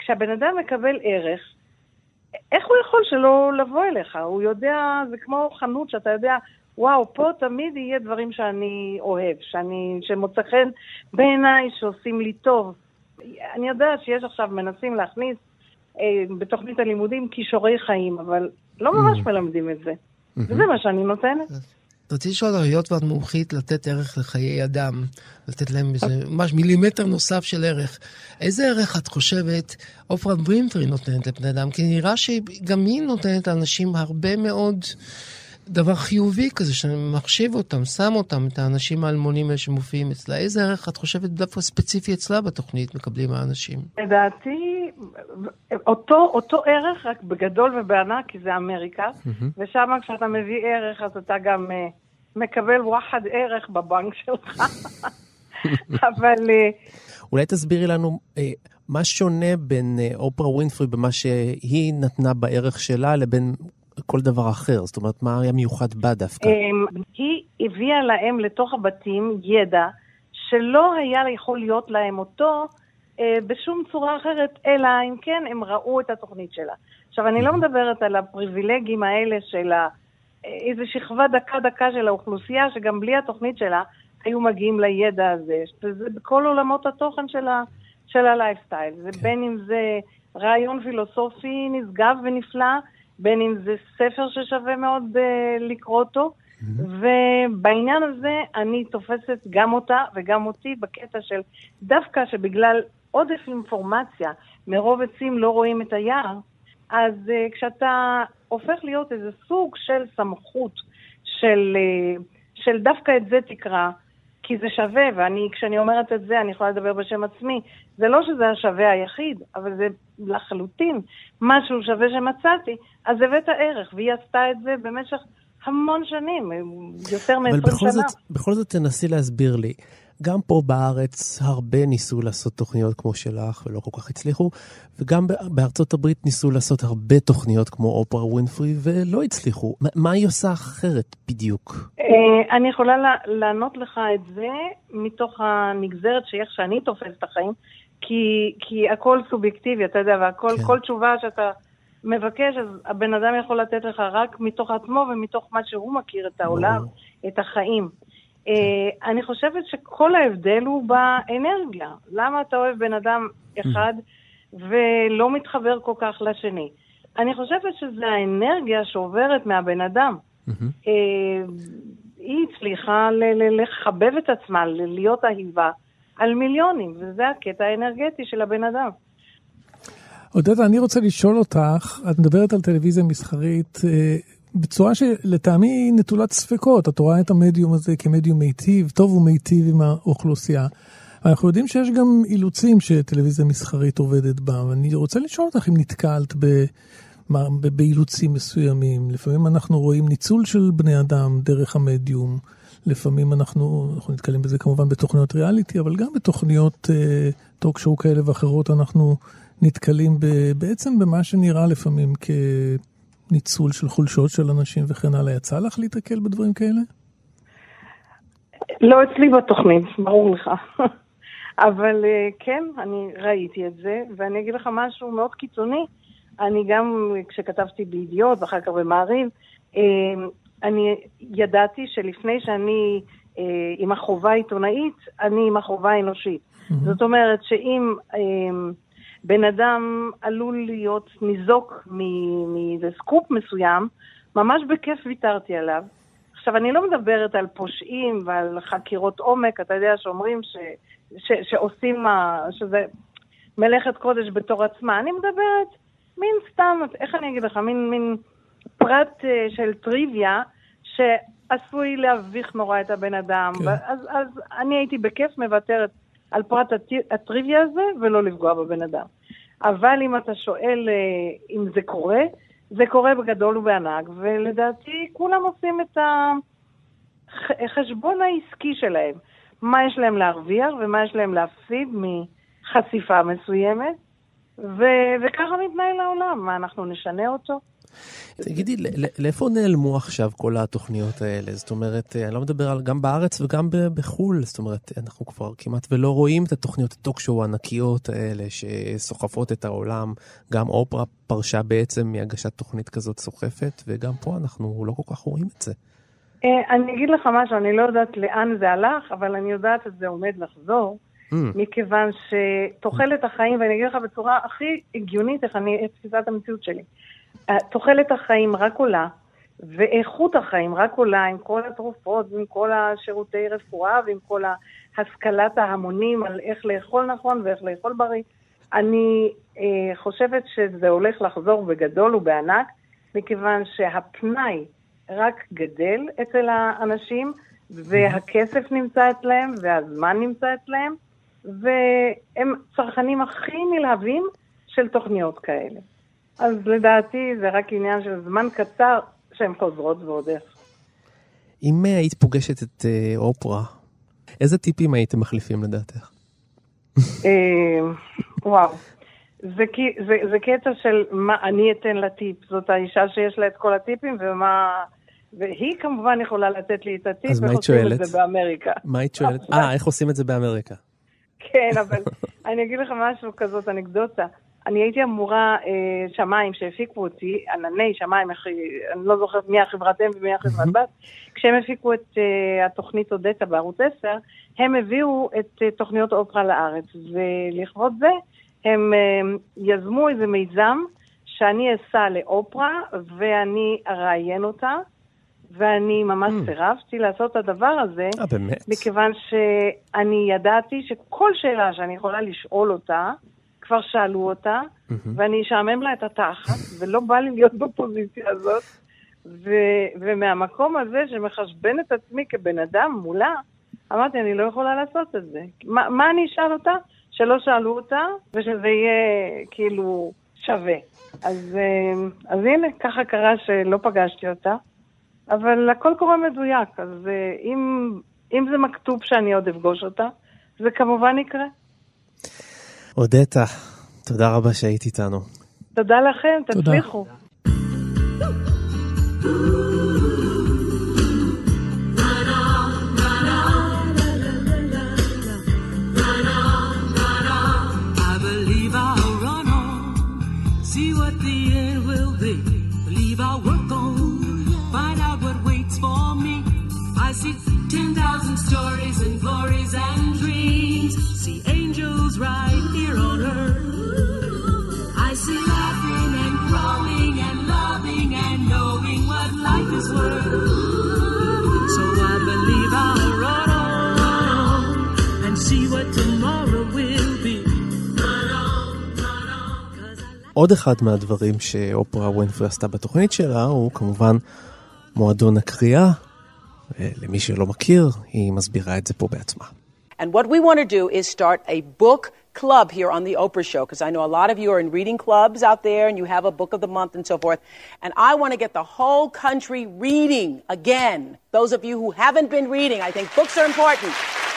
S11: כשהבן אדם מקבל ערך, איך הוא יכול שלא לבוא אליך? הוא יודע, זה כמו חנות שאתה יודע, וואו, פה תמיד יהיה דברים שאני אוהב, שאני, שמוצא חן בעיניי, שעושים לי טוב. אני יודעת שיש עכשיו מנסים להכניס אה, בתוכנית הלימודים כישורי חיים, אבל לא ממש mm. מלמדים את זה. Mm-hmm. וזה מה שאני נותנת.
S6: רציתי לשאול, היות ואת מומחית לתת ערך לחיי אדם, לתת להם איזה, ממש מילימטר נוסף של ערך. איזה ערך את חושבת אופרה ווינפרי נותנת לבני אדם? כי נראה שגם היא נותנת לאנשים הרבה מאוד דבר חיובי כזה, שמחשיב אותם, שם אותם, את האנשים האלמונים האלה שמופיעים אצלה. איזה ערך את חושבת דווקא ספציפי אצלה בתוכנית מקבלים האנשים?
S11: לדעתי, אותו, אותו ערך, רק בגדול ובענק, כי זה אמריקה, mm-hmm. ושם כשאתה מביא ערך, אז אתה גם uh, מקבל וואחד ערך בבנק שלך. אבל... Uh,
S4: אולי תסבירי לנו uh, מה שונה בין uh, אופרה ווינפרי במה שהיא נתנה בערך שלה לבין כל דבר אחר. זאת אומרת, מה היה מיוחד בה דווקא?
S11: Um, היא הביאה להם לתוך הבתים ידע שלא היה יכול להיות להם אותו בשום צורה אחרת, אלא אם כן הם ראו את התוכנית שלה. עכשיו, אני לא מדברת על הפריבילגים האלה של איזו שכבה דקה-דקה של האוכלוסייה, שגם בלי התוכנית שלה היו מגיעים לידע הזה. זה בכל עולמות התוכן של, ה, של הלייפסטייל. זה בין אם זה רעיון פילוסופי נשגב ונפלא, בין אם זה ספר ששווה מאוד uh, לקרוא אותו, ובעניין הזה אני תופסת גם אותה וגם אותי בקטע של דווקא שבגלל עודף אינפורמציה, מרוב עצים לא רואים את היער, אז uh, כשאתה הופך להיות איזה סוג של סמכות, של, uh, של דווקא את זה תקרא, כי זה שווה, ואני, כשאני אומרת את זה, אני יכולה לדבר בשם עצמי, זה לא שזה השווה היחיד, אבל זה לחלוטין משהו שווה שמצאתי, אז הבאת ערך, והיא עשתה את זה במשך המון שנים, יותר מ-עשרים שנה.
S4: זאת, בכל זאת תנסי להסביר לי, גם פה בארץ הרבה ניסו לעשות תוכניות כמו שלך ולא כל כך הצליחו, וגם בארצות הברית ניסו לעשות הרבה תוכניות כמו אופרה ווינפרי ולא הצליחו. מה, מה היא עושה אחרת בדיוק?
S11: אני יכולה לענות לך את זה מתוך הנגזרת שאיך שאני תופס את החיים, כי, כי הכל סובייקטיבי, אתה יודע, והכל, כן. כל תשובה שאתה מבקש, אז הבן אדם יכול לתת לך רק מתוך עצמו ומתוך מה שהוא מכיר את העולם, את החיים. Uh, אני חושבת שכל ההבדל הוא באנרגיה. למה אתה אוהב בן אדם אחד ולא מתחבר כל כך לשני? אני חושבת שזה האנרגיה שעוברת מהבן אדם. Uh, היא הצליחה לחבב את עצמה, להיות אהיבה על מיליונים, וזה הקטע האנרגטי של הבן אדם.
S5: עודדה, אני רוצה לשאול אותך, את מדברת על טלוויזיה מסחרית, בצורה שלטעמי נטולת ספקות, את רואה את המדיום הזה כמדיום מיטיב, טוב ומיטיב עם האוכלוסייה. אנחנו יודעים שיש גם אילוצים שטלוויזיה מסחרית עובדת בה, ואני רוצה לשאול אותך אם נתקלת ב... באילוצים מסוימים. לפעמים אנחנו רואים ניצול של בני אדם דרך המדיום, לפעמים אנחנו, אנחנו נתקלים בזה כמובן בתוכניות ריאליטי, אבל גם בתוכניות טוק שואו כאלה ואחרות אנחנו נתקלים ב, בעצם במה שנראה לפעמים כניצול של חולשות של אנשים וכן הלאה. יצא לך להתקל בדברים כאלה?
S11: לא אצלי בתוכנית, ברור לך. אבל כן, אני ראיתי את זה, ואני אגיד לך משהו מאוד קיצוני. אני גם, כשכתבתי בידיעות, ואחר כך במעריב, אני ידעתי שלפני שאני עם החובה עיתונאית, אני עם החובה אנושית. Mm-hmm. זאת אומרת שאם בן אדם עלול להיות ניזוק מאיזה סקופ מסוים, ממש בכיף ויתרתי עליו. עכשיו, אני לא מדברת על פושעים ועל חקירות עומק, אתה יודע שאומרים ש, ש, שעושים, שזה מלאכת קודש בתור עצמה. אני מדברת מין סתם, איך אני אגיד לך, מין, מין פרט של טריוויה, שעשוי להביך נורא את הבן אדם. כן. אז, אז אני הייתי בכיף מבטרת על פרט הטריוויה הזה, ולא לפגוע בבן אדם. אבל אם אתה שואל אם זה קורה, זה קורה בגדול ובענק, ולדעתי כולם עושים את החשבון העסקי שלהם. מה יש להם להרוויח ומה יש להם להפסיד מחשיפה מסוימת, ו- וככה מתנהל העולם. מה, אנחנו נשנה אותו?
S4: תגידי, לאיפה נעלמו עכשיו כל התוכניות האלה? זאת אומרת, אני לא מדבר על גם בארץ וגם בחול, זאת אומרת, אנחנו כבר כמעט ולא רואים את התוכניות הטוק-שואו הענקיות האלה שסוחפות את העולם. גם אופרה פרשה בעצם מהגשת תוכנית כזאת סוחפת, וגם פה אנחנו לא כל כך רואים את זה.
S11: אני אגיד לך משהו, אני לא יודעת לאן זה הלך, אבל אני יודעת שזה עומד לחזור, מכיוון שתוחלת החיים, ואני אגיד לך בצורה הכי הגיונית, איך אני, את תפיסת המציאות שלי, תוחלת החיים רק עולה, ואיכות החיים רק עולה עם כל התרופות, ועם כל השירותי רפואה, ועם כל השכלת ההמונים על איך לאכול נכון ואיך לאכול בריא. אני אה, חושבת שזה הולך לחזור בגדול ובענק, מכיוון שהפנאי רק גדל אצל האנשים, והכסף נמצא אצלהם, והזמן נמצא אצלהם, והם צרכנים הכי נלהבים של תוכניות כאלה. אז לדעתי זה רק עניין של זמן קצר שהן חוזרות ועוד איך.
S4: אם היית פוגשת את אופרה, איזה טיפים הייתם מחליפים לדעתך?
S11: וואו, זה, זה, זה קטע של מה אני אתן לה טיפ. זאת האישה שיש לה את כל הטיפים, ומה... והיא כמובן יכולה לתת לי את הטיפ,
S4: אז מה
S11: היית
S4: שואלת?
S11: את זה באמריקה.
S4: מה היית שואלת? אה, איך עושים את זה באמריקה?
S11: כן, אבל אני אגיד לך משהו כזאת אנקדוטה. אני הייתי אמורה, אה, שמיים שהפיקו אותי, ענני שמיים, אני לא זוכרת מי החברת אם ומי החברת בת, כשהם הפיקו את אה, התוכנית אודטה בערוץ עשר, הם הביאו את אה, תוכניות אופרה לארץ, ולכבוד זה הם אה, יזמו איזה מיזם שאני אסע לאופרה, ואני אראיין אותה, ואני ממש סירבתי לעשות את הדבר הזה,
S4: אה, באמת?
S11: מכיוון שאני ידעתי שכל שאלה שאני יכולה לשאול אותה, כבר שאלו אותה, ואני אשעמם לה את התחת, ולא בא לי להיות בפוזיציה הזאת, ו- ומהמקום הזה שמחשבן את עצמי כבן אדם מולה, אמרתי, אני לא יכולה לעשות את זה. מה, מה אני אשאל אותה? שלא שאלו אותה, ושזה יהיה כאילו שווה. אז, אז הנה, ככה קרה שלא פגשתי אותה, אבל הכל קורה מדויק, אז אם, אם זה מכתוב שאני עוד אפגוש אותה, זה כמובן יקרה.
S4: אודטה, תודה רבה שהיית איתנו.
S11: תודה לכם, תצליחו.
S10: See what the end will be. Believe I'll work on, find out what waits for me. I see ten thousand stories and glories and dreams. See angels right here on earth. I see laughing and growing and loving and knowing what life is worth. So I believe I'll run on and see what tomorrow will be.
S4: עוד אחד מהדברים שאופרה ווינפרי עשתה בתוכנית שלה הוא כמובן מועדון הקריאה. למי שלא מכיר, היא מסבירה את זה פה בעצמה.
S12: And what we want to do is start a book club here on the Oprah Show, because I know a lot of you are in reading clubs out there and you have a book of the month and so forth. And I want to get the whole country reading again. Those of you who haven't been reading, I think books are important.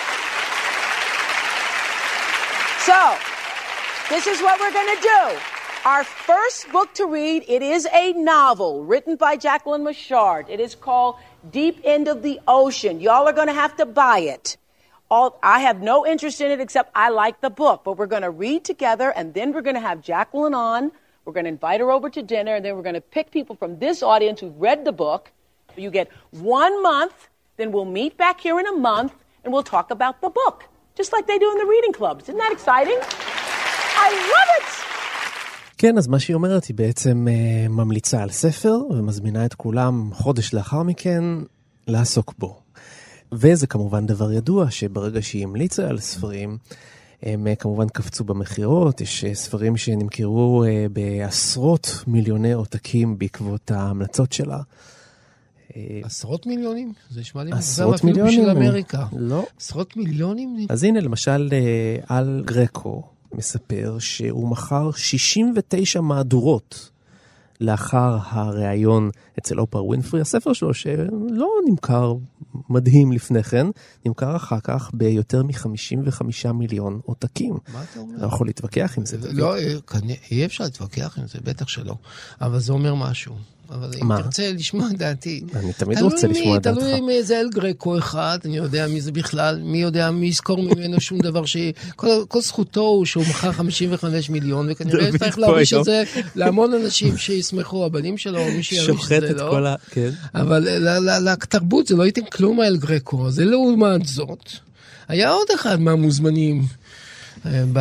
S12: So, this is what we're going to do. Our first book to read, it is a novel written by Jacqueline Machard. It is called Deep End of the Ocean. Y'all are going to have to buy it. All, I have no interest in it except I like the book. But we're going to read together, and then we're going to have Jacqueline on. We're going to invite her over to dinner, and then we're going to pick people from this audience who've read the book. You get one month, then we'll meet back here in a month, and we'll talk about the book. Just like they do in the reading clubs. Isn't that exciting? I love it!
S4: כן, אז מה שהיא אומרת היא בעצם uh, ממליצה על ספר ומזמינה את כולם חודש לאחר מכן לעסוק בו. וזה כמובן דבר ידוע שברגע שהיא המליצה על ספרים, הם uh, כמובן קפצו במחירות. יש uh, ספרים שנמכרו uh, בעשרות מיליוני עותקים בעקבות ההמלצות שלה.
S6: עשרות מיליונים? זה נשמע לי
S4: עשרות מיליונים?
S6: של אמריקה.
S4: לא.
S6: עשרות מיליונים?
S4: אז הנה למשל uh, אל גרקו, מספר שהוא מכר שישים ותשע מהדורות לאחר הראיון אצל אופרה ווינפרי, הספר שלו שלא נמכר מדהים לפני כן, נמכר אחר כך ביותר מ-חמישים וחמישה מיליון עותקים.
S6: מה אתה אומר?
S4: לא יכול להתווכח עם זה.
S6: לא, אי אפשר להתווכח עם זה, בטח שלא. אבל זה אומר משהו. אבל אם תרצה לשמוע את דעתי...
S4: אני תמיד רוצה לשמוע את דעתך.
S6: תלוי מי זה אל גרקו אחד, אני יודע מי זה בכלל, מי יודע מי יזכור ממנו שום דבר ש... כל זכותו הוא שהוא מכר חמישים וחמישה מיליון, וכנראה צריך להרגיש את זה להמון אנשים שישמחו, הבנים שלו, או מי שירגיש את זה, לא? אבל לתרבות זה לא ייתן כלום אל גרקו, זה לעומת זאת. היה עוד אחד מהמוזמנים ב...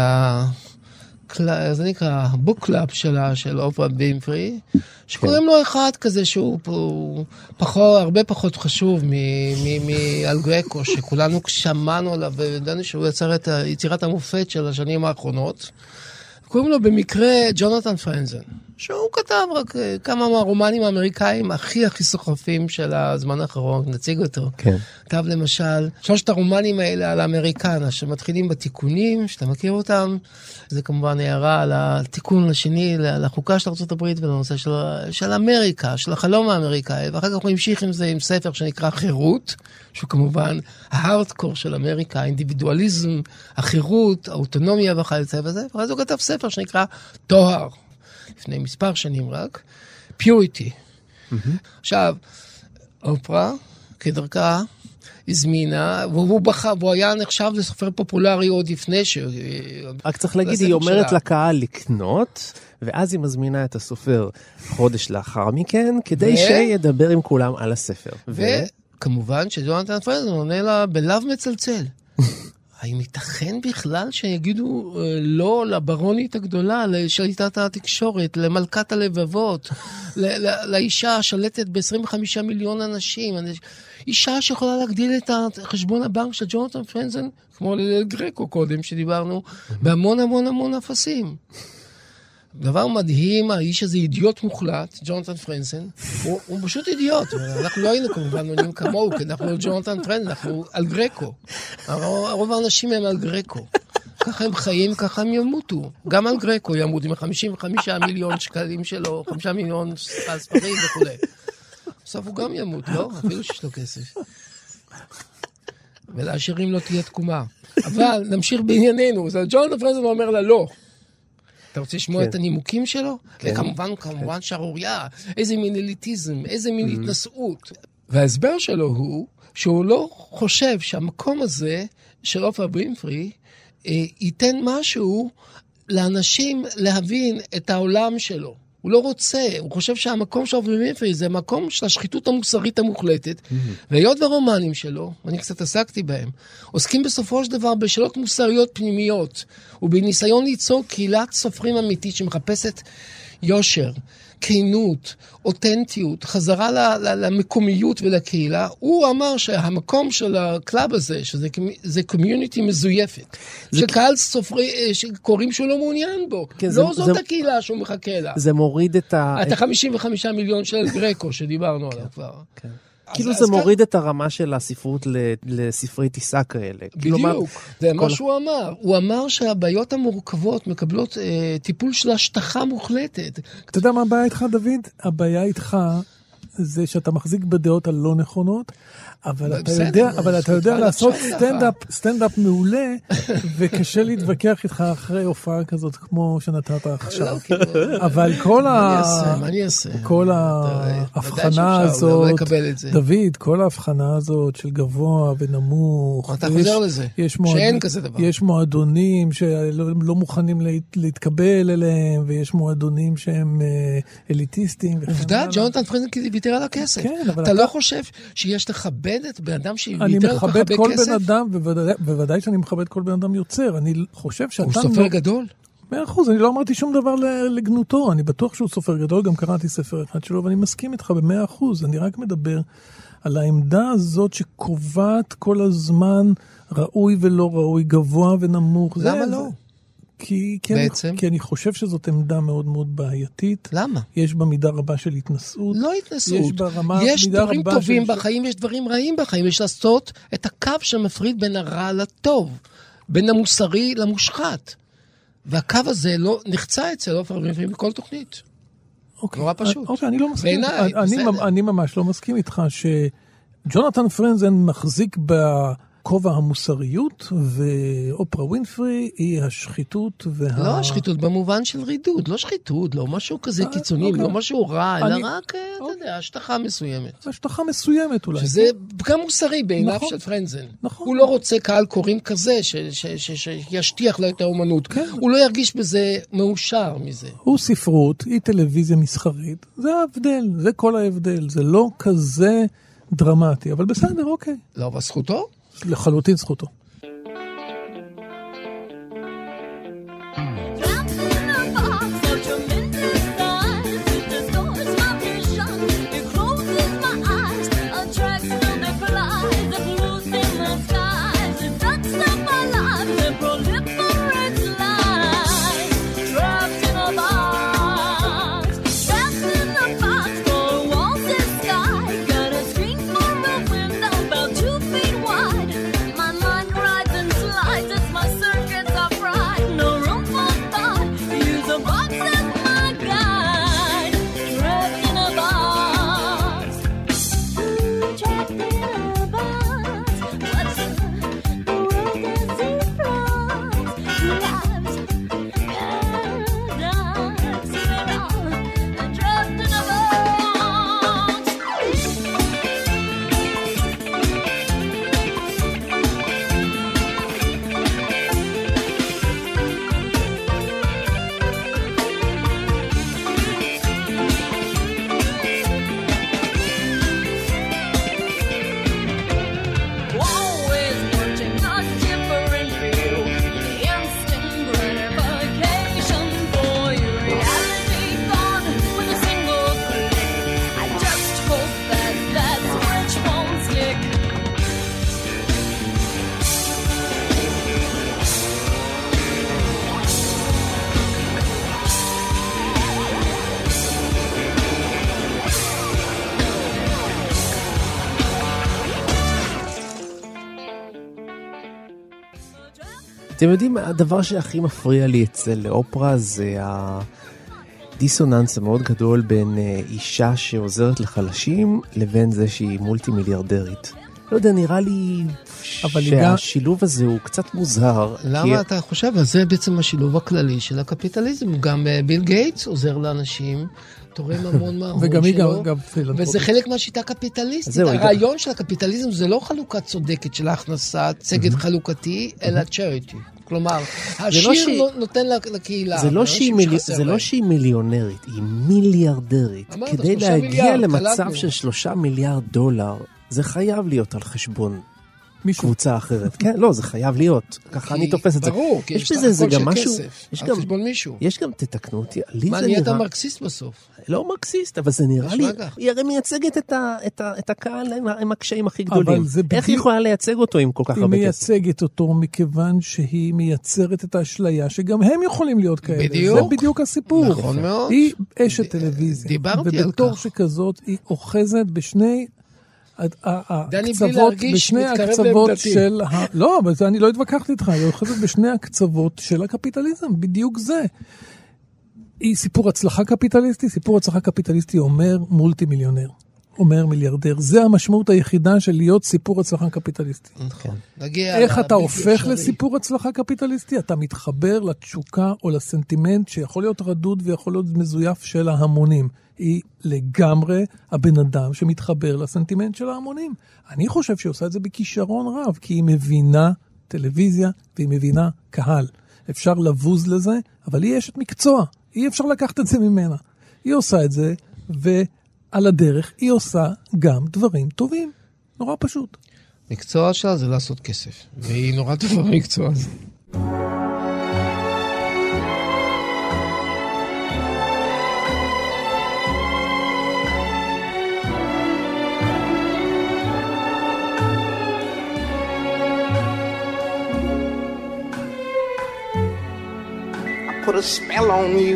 S6: זה נקרא בוק קלאב שלה, של אופרה ווינפרי, שקוראים לו אחד כזה שהוא פחות, הרבה פחות חשוב מאל גרקו, שכולנו שמענו עליו, וידענו שהוא יצר את יצירת המופת של השנים האחרונות. קוראים לו במקרה ג'ונתן פרנזן, שהוא כתב רק כמה מהרומנים האמריקאים הכי הכי סוחפים של הזמן האחרון, נציג אותו. כן. כתב למשל, שלושת הרומנים האלה על האמריקנה, שמתחילים בתיקונים, שאתה מכיר אותם, זה כמובן הערה על התיקון השני, לחוקה של ארצות הברית, ולנושא של, של אמריקה, של החלום האמריקאי, ואחר כך הוא המשיך עם זה עם ספר שנקרא חירות, שהוא כמובן ההארדקור של אמריקה, האינדיבידואליזם, החירות, האוטונומיה וכיוצא בזה, ואז הוא כתב ספר שנקרא טוהר, לפני מספר שנים רק, פיוריטי. Mm-hmm. עכשיו, אופרה, כדרכה, הזמינה, והוא בחר, והוא היה נחשב לסופר פופולרי עוד לפני ש...
S4: רק צריך להגיד, היא אומרת שלה. לקהל לקנות, ואז היא מזמינה את הסופר חודש לאחר מכן, כדי ו... שידבר עם כולם על הספר.
S6: וכמובן שג'ונתן פרנזן עונה לה בלב מצלצל. האם ייתכן בכלל שיגידו לא לברונית הגדולה, לשליטת התקשורת, למלכת הלבבות, לאישה השלטת ב-עשרים וחמישה מיליון אנשים, אישה שיכולה להגדיל את חשבון הבנק של ג'ונתן פרנזן, כמו לאל גרקו קודם שדיברנו, בהמון המון המון אפסים. דבר מדהים, האיש הזה אידיוט מוחלט, ג'ונתן פרנזן, הוא, הוא פשוט אידיוט. אנחנו לא היינו כמובן עונים כמוהו, כי אנחנו לא ג'ונתן פרנזן, אנחנו על גרקו. הרוב האנשים הם על גרקו. ככה הם חיים, ככה הם ימותו. גם על גרקו ימות עם חמישים וחמישה מיליון שקלים שלו, חמישה מיליון ספרים וכו'. בסוף הוא גם ימות, לא? אפילו שיש לו כסף. ולעשירים לא תהיה תקומה. אבל נמשיך בענייננו. ג'ונתן פרנזן אומר לה לא. אתה רוצה לשמוע את הנימוקים שלו? וכמובן, כמובן שערוריה, איזה מין אליטיזם, איזה מין התנשאות. וההסבר שלו הוא שהוא לא חושב שהמקום הזה של אופרה ווינפרי ייתן משהו לאנשים להבין את העולם שלו. הוא לא רוצה, הוא חושב שהמקום של אופרה ווינפרי זה מקום של השחיתות המוסרית המוחלטת, והיות והרומנים שלו, ואני קצת עסקתי בהם, עוסקים בסופו של דבר בשאלות מוסריות פנימיות, ובניסיון ליצור קהילת סופרים אמיתית שמחפשת יושר, כנות, אותנטיות, חזרה למקומיות ולקהילה. הוא אמר שהמקום של הקלאב הזה, שזה קומיוניטי מזויפת, שקהל סופרי, שקוראים שהוא לא מעוניין בו. לא זאת הקהילה שהוא מחכה לה.
S4: זה מוריד את ה...
S6: את ה-חמישים וחמישה מיליון של גרקו שדיברנו עליו כבר.
S4: כאילו זה מוריד את הרמה של הספרות לספרי טיסה כאלה.
S6: בדיוק, זה מה שהוא אמר. הוא אמר שהבעיות המורכבות מקבלות טיפול של השטחה מוחלטת.
S5: אתה יודע מה הבעיה איתך, דוד? הבעיה איתך זה שאתה מחזיק בדעות הלא נכונות, אבל אתה יודע, אבל אתה יודע לעשות סטנדאפ, סטנדאפ מעולה, וקשה להתווכח איתך אחרי הופעה כזאת כמו שנתת עכשיו. אבל כל ה...
S6: מה אני אעשה?
S5: כל ההבחנה הזאת, דוד, כל ההבחנה הזאת של גבוה ונמוך.
S6: אתה חוזר לזה, שאין כזה דבר.
S5: יש מועדונים שלא מוכנים להתקבל אליהם, ויש מועדונים שהם אליטיסטים.
S6: עובדה, ג'ונתן פרנזן ויתר על הכסף. אתה לא חושב שיש לכבד את בן אדם שוויתר כל כך הרבה
S5: כל כסף? בן אדם, בוודאי שאני מכבד כל בן אדם יוצר. אני חושב שאתה...
S6: הוא סופר גדול?
S5: מאה אחוז, אני לא אמרתי שום דבר לגנותו. אני בטוח שהוא סופר גדול, גם קראתי ספר אחד שלו, ואני מסכים איתך במאה אחוז. אני רק מדבר על העמדה הזאת שקובעת כל הזמן ראוי ולא ראוי, גבוה ונמוך.
S6: למה לא?
S5: כי, כי, אני, כי אני חושב שזאת עמדה מאוד מאוד בעייתית.
S6: למה?
S5: יש בה מידה רבה של התנסות.
S6: לא התנסות. יש, ברמה, יש דברים טובים של... בחיים, יש דברים רעים בחיים. יש לעשות את הקו שמפריד בין הרע לטוב, בין המוסרי למושחת. והקו הזה לא נחצה אצל אופרה ווינפרי בכל תוכנית. נורא פשוט.
S5: אוקיי, אני לא מסכים.
S6: בעיניי,
S5: אני,
S6: בסדר.
S5: אני ממש לא מסכים איתך שג'ונתן פרנזן מחזיק בכובע המוסריות, ואופרה ווינפרי היא השחיתות וה...
S6: לא השחיתות, במובן של רידוד, לא שחיתות, לא משהו כזה קיצוני, לא משהו רע, אלא רק, אתה יודע, השטחה מסוימת.
S5: השטחה מסוימת אולי.
S6: שזה גם מוסרי בעיניו של פרנזן. הוא לא רוצה קהל קוראים כזה, שישטיח לו את האומנות. הוא לא ירגיש בזה מאושר מזה.
S5: הוא ספרות, היא טלוויזיה מסחרית, זה ההבדל, זה כל ההבדל, זה לא כזה דרמטי, אבל בסדר, אוקיי.
S6: לא, אבל זכותו?
S5: לחלוטין זכותו. אתם יודעים, הדבר שהכי מפריע לי אצל אופרה זה הדיסוננס המאוד גדול בין אישה שעוזרת לחלשים לבין זה שהיא מולטי מיליארדרית. לא יודע, נראה לי שהשילוב הזה הוא קצת מוזר.
S6: למה אתה חושב? אז זה בעצם השילוב הכללי של הקפיטליזם. גם ביל גייטס עוזר לאנשים, תורם המון מההון שלו, וזה חלק מהשיטה הקפיטליסטית. הרעיון של הקפיטליזם זה לא חלוקה צודקת של ההכנסה, צגת חלוקתי, אלא צ'ריטי. כלומר, השיר נותן לקהילה.
S4: זה לא שהיא מיליונרית, היא מיליארדרית. כדי להגיע למצב של שלושה מיליארד דולר, זה חייב להיות על חשבון קבוצה אחרת. כן, לא, זה חייב להיות. ככה אני תופס את זה.
S6: ברור, כי יש לך הכל של כסף, על חשבון מישהו.
S4: יש גם, תתקנו אותי,
S6: מה נהיית מרקסיסט בסוף?
S4: לא מרקסיסט, אבל זה נראה לי, היא הרי מייצגת את הקהל עם הקשיים הכי גדולים. איך היא יכולה לייצג אותו עם כל כך הרבה כסף?
S5: היא מייצגת אותו מכיוון שהיא מייצרת את האשליה, שגם הם יכולים להיות כאלה.
S6: בדיוק.
S5: זה בדיוק הסיפור.
S6: נכון מאוד.
S5: היא אשת טלוויזיה.
S6: דיברתי על כך.
S5: ובתור שכזאת היא אוחזת בשני הקצוות, בשני הקצוות של ה... לא, אבל אני לא התווכחתי איתך, היא אוחזת בשני הקצוות של הקפיטליזם, בדיוק זה. היא סיפור הצלחה קפיטליסטי, סיפור הצלחה קפיטליסטי אומר מולטי מיליונר, אומר מיליארדר. זה המשמעות היחידה של להיות סיפור הצלחה קפיטליסטי. איך אתה הופך לסיפור הצלחה קפיטליסטי? אתה מתחבר לתשוקה או לסנטימנט שיכול להיות רדוד ויכול להיות מזויף של ההמונים. היא לגמרי הבן אדם שמתחבר לסנטימנט של ההמונים. אני חושב שהיא עושה את זה בכישרון רב, כי היא מבינה טלוויזיה והיא מבינה קהל. אפשר לבוז לזה, אבל היא אשת מקצוע. אי אפשר לקחת את זה ממנה. היא עושה את זה, ועל הדרך היא עושה גם דברים טובים. נורא פשוט.
S6: מקצוע שלה זה לעשות כסף, והיא נורא טובה במקצוע הזה.
S13: Put a spell on you.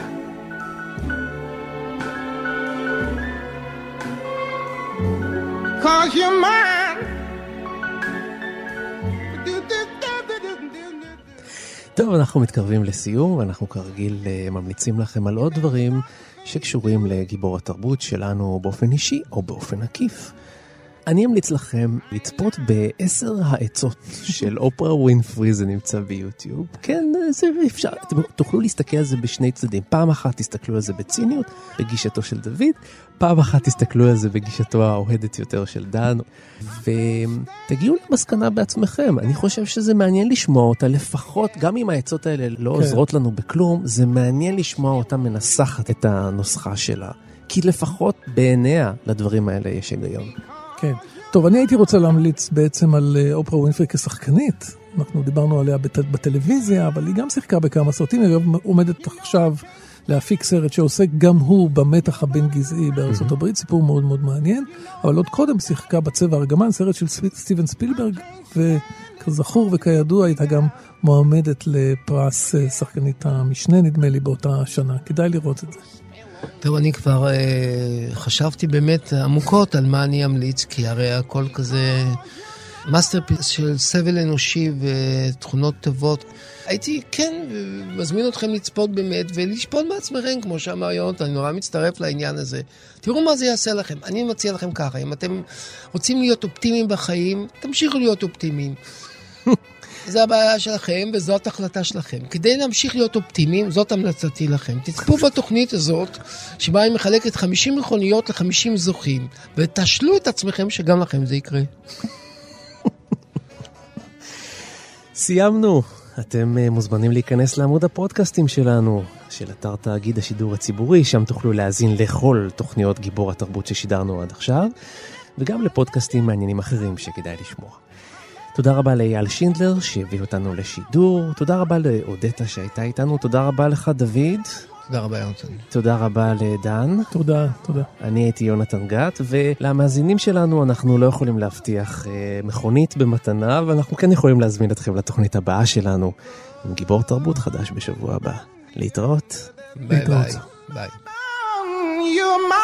S13: Cause you're mine.
S4: טוב, אנחנו מתקרבים לסיום, ואנחנו כרגיל ממליצים לכם על עוד דברים שקשורים לגיבור התרבות שלנו באופן אישי או באופן עקיף. אני אמליץ לכם לצפות בעשר העצות של אופרה ווינפרי, זה נמצא ביוטיוב. כן, זה אפשר, אתם תוכלו להסתכל על זה בשני צדדים. פעם אחת תסתכלו על זה בציניות, בגישתו של דוד, פעם אחת תסתכלו על זה בגישתו האוהדת יותר של דן, ותגיעו למסקנה בעצמכם. אני חושב שזה מעניין לשמוע אותה, לפחות, גם אם העצות האלה לא כן. עוזרות לנו בכלום, זה מעניין לשמוע אותה מנסחת את הנוסחה שלה. כי לפחות בעיניה לדברים האלה יש היגיון.
S5: כן. טוב, אני הייתי רוצה להמליץ בעצם על אופרה ווינפרי כשחקנית. אנחנו דיברנו עליה בט... בטלוויזיה, אבל היא גם שיחקה בכמה סרטים. היא עומדת עכשיו להפיק סרט שעוסק גם הוא במתח הבין גזעי בארצות mm-hmm. הברית, סיפור מאוד מאוד מעניין. אבל עוד קודם שיחקה בצבע ארגמן, סרט של סטיבן ספילברג, וכזכור וכידוע הייתה גם מועמדת לפרס שחקנית המשנה, נדמה לי, באותה שנה. כדאי לראות את זה.
S6: טוב, אני כבר אה, חשבתי באמת עמוקות על מה אני אמליץ, כי הרי הכל כזה מאסטרפיס של סבל אנושי ותכונות טובות. הייתי, כן, מזמין אתכם לצפות באמת ולשפוט בעצמכם, כמו שאמר יונתן, אני נורא מצטרף לעניין הזה. תראו מה זה יעשה לכם. אני מציע לכם ככה, אם אתם רוצים להיות אופטימיים בחיים, תמשיכו להיות אופטימיים. זה הבעיה שלכם, וזאת החלטה שלכם. כדי להמשיך להיות אופטימיים, זאת המלצתי לכם. תצפו בתוכנית הזאת, שבה היא מחלקת חמישים מכוניות ל-חמישים זוכים, ותשלו את עצמכם שגם לכם זה יקרה.
S4: סיימנו. אתם מוזמנים להיכנס לעמוד הפודקאסטים שלנו, של אתר תאגיד השידור הציבורי, שם תוכלו להאזין לכל תוכניות גיבור התרבות ששידרנו עד עכשיו, וגם לפודקאסטים מעניינים אחרים שכדאי לשמוע. תודה רבה לאייל שינדלר שהביא אותנו לשידור, תודה רבה לאודטה שהייתה איתנו, תודה רבה לך דוד.
S6: תודה רבה יונתן.
S4: תודה רבה לדן.
S5: תודה, תודה.
S4: אני הייתי יונתן גת, ולמאזינים שלנו אנחנו לא יכולים להבטיח אה, מכונית במתנה, ואנחנו כן יכולים להזמין אתכם לתוכנית הבאה שלנו, עם גיבור תרבות חדש בשבוע הבא. להתראות.
S6: ביי ביי. ביי.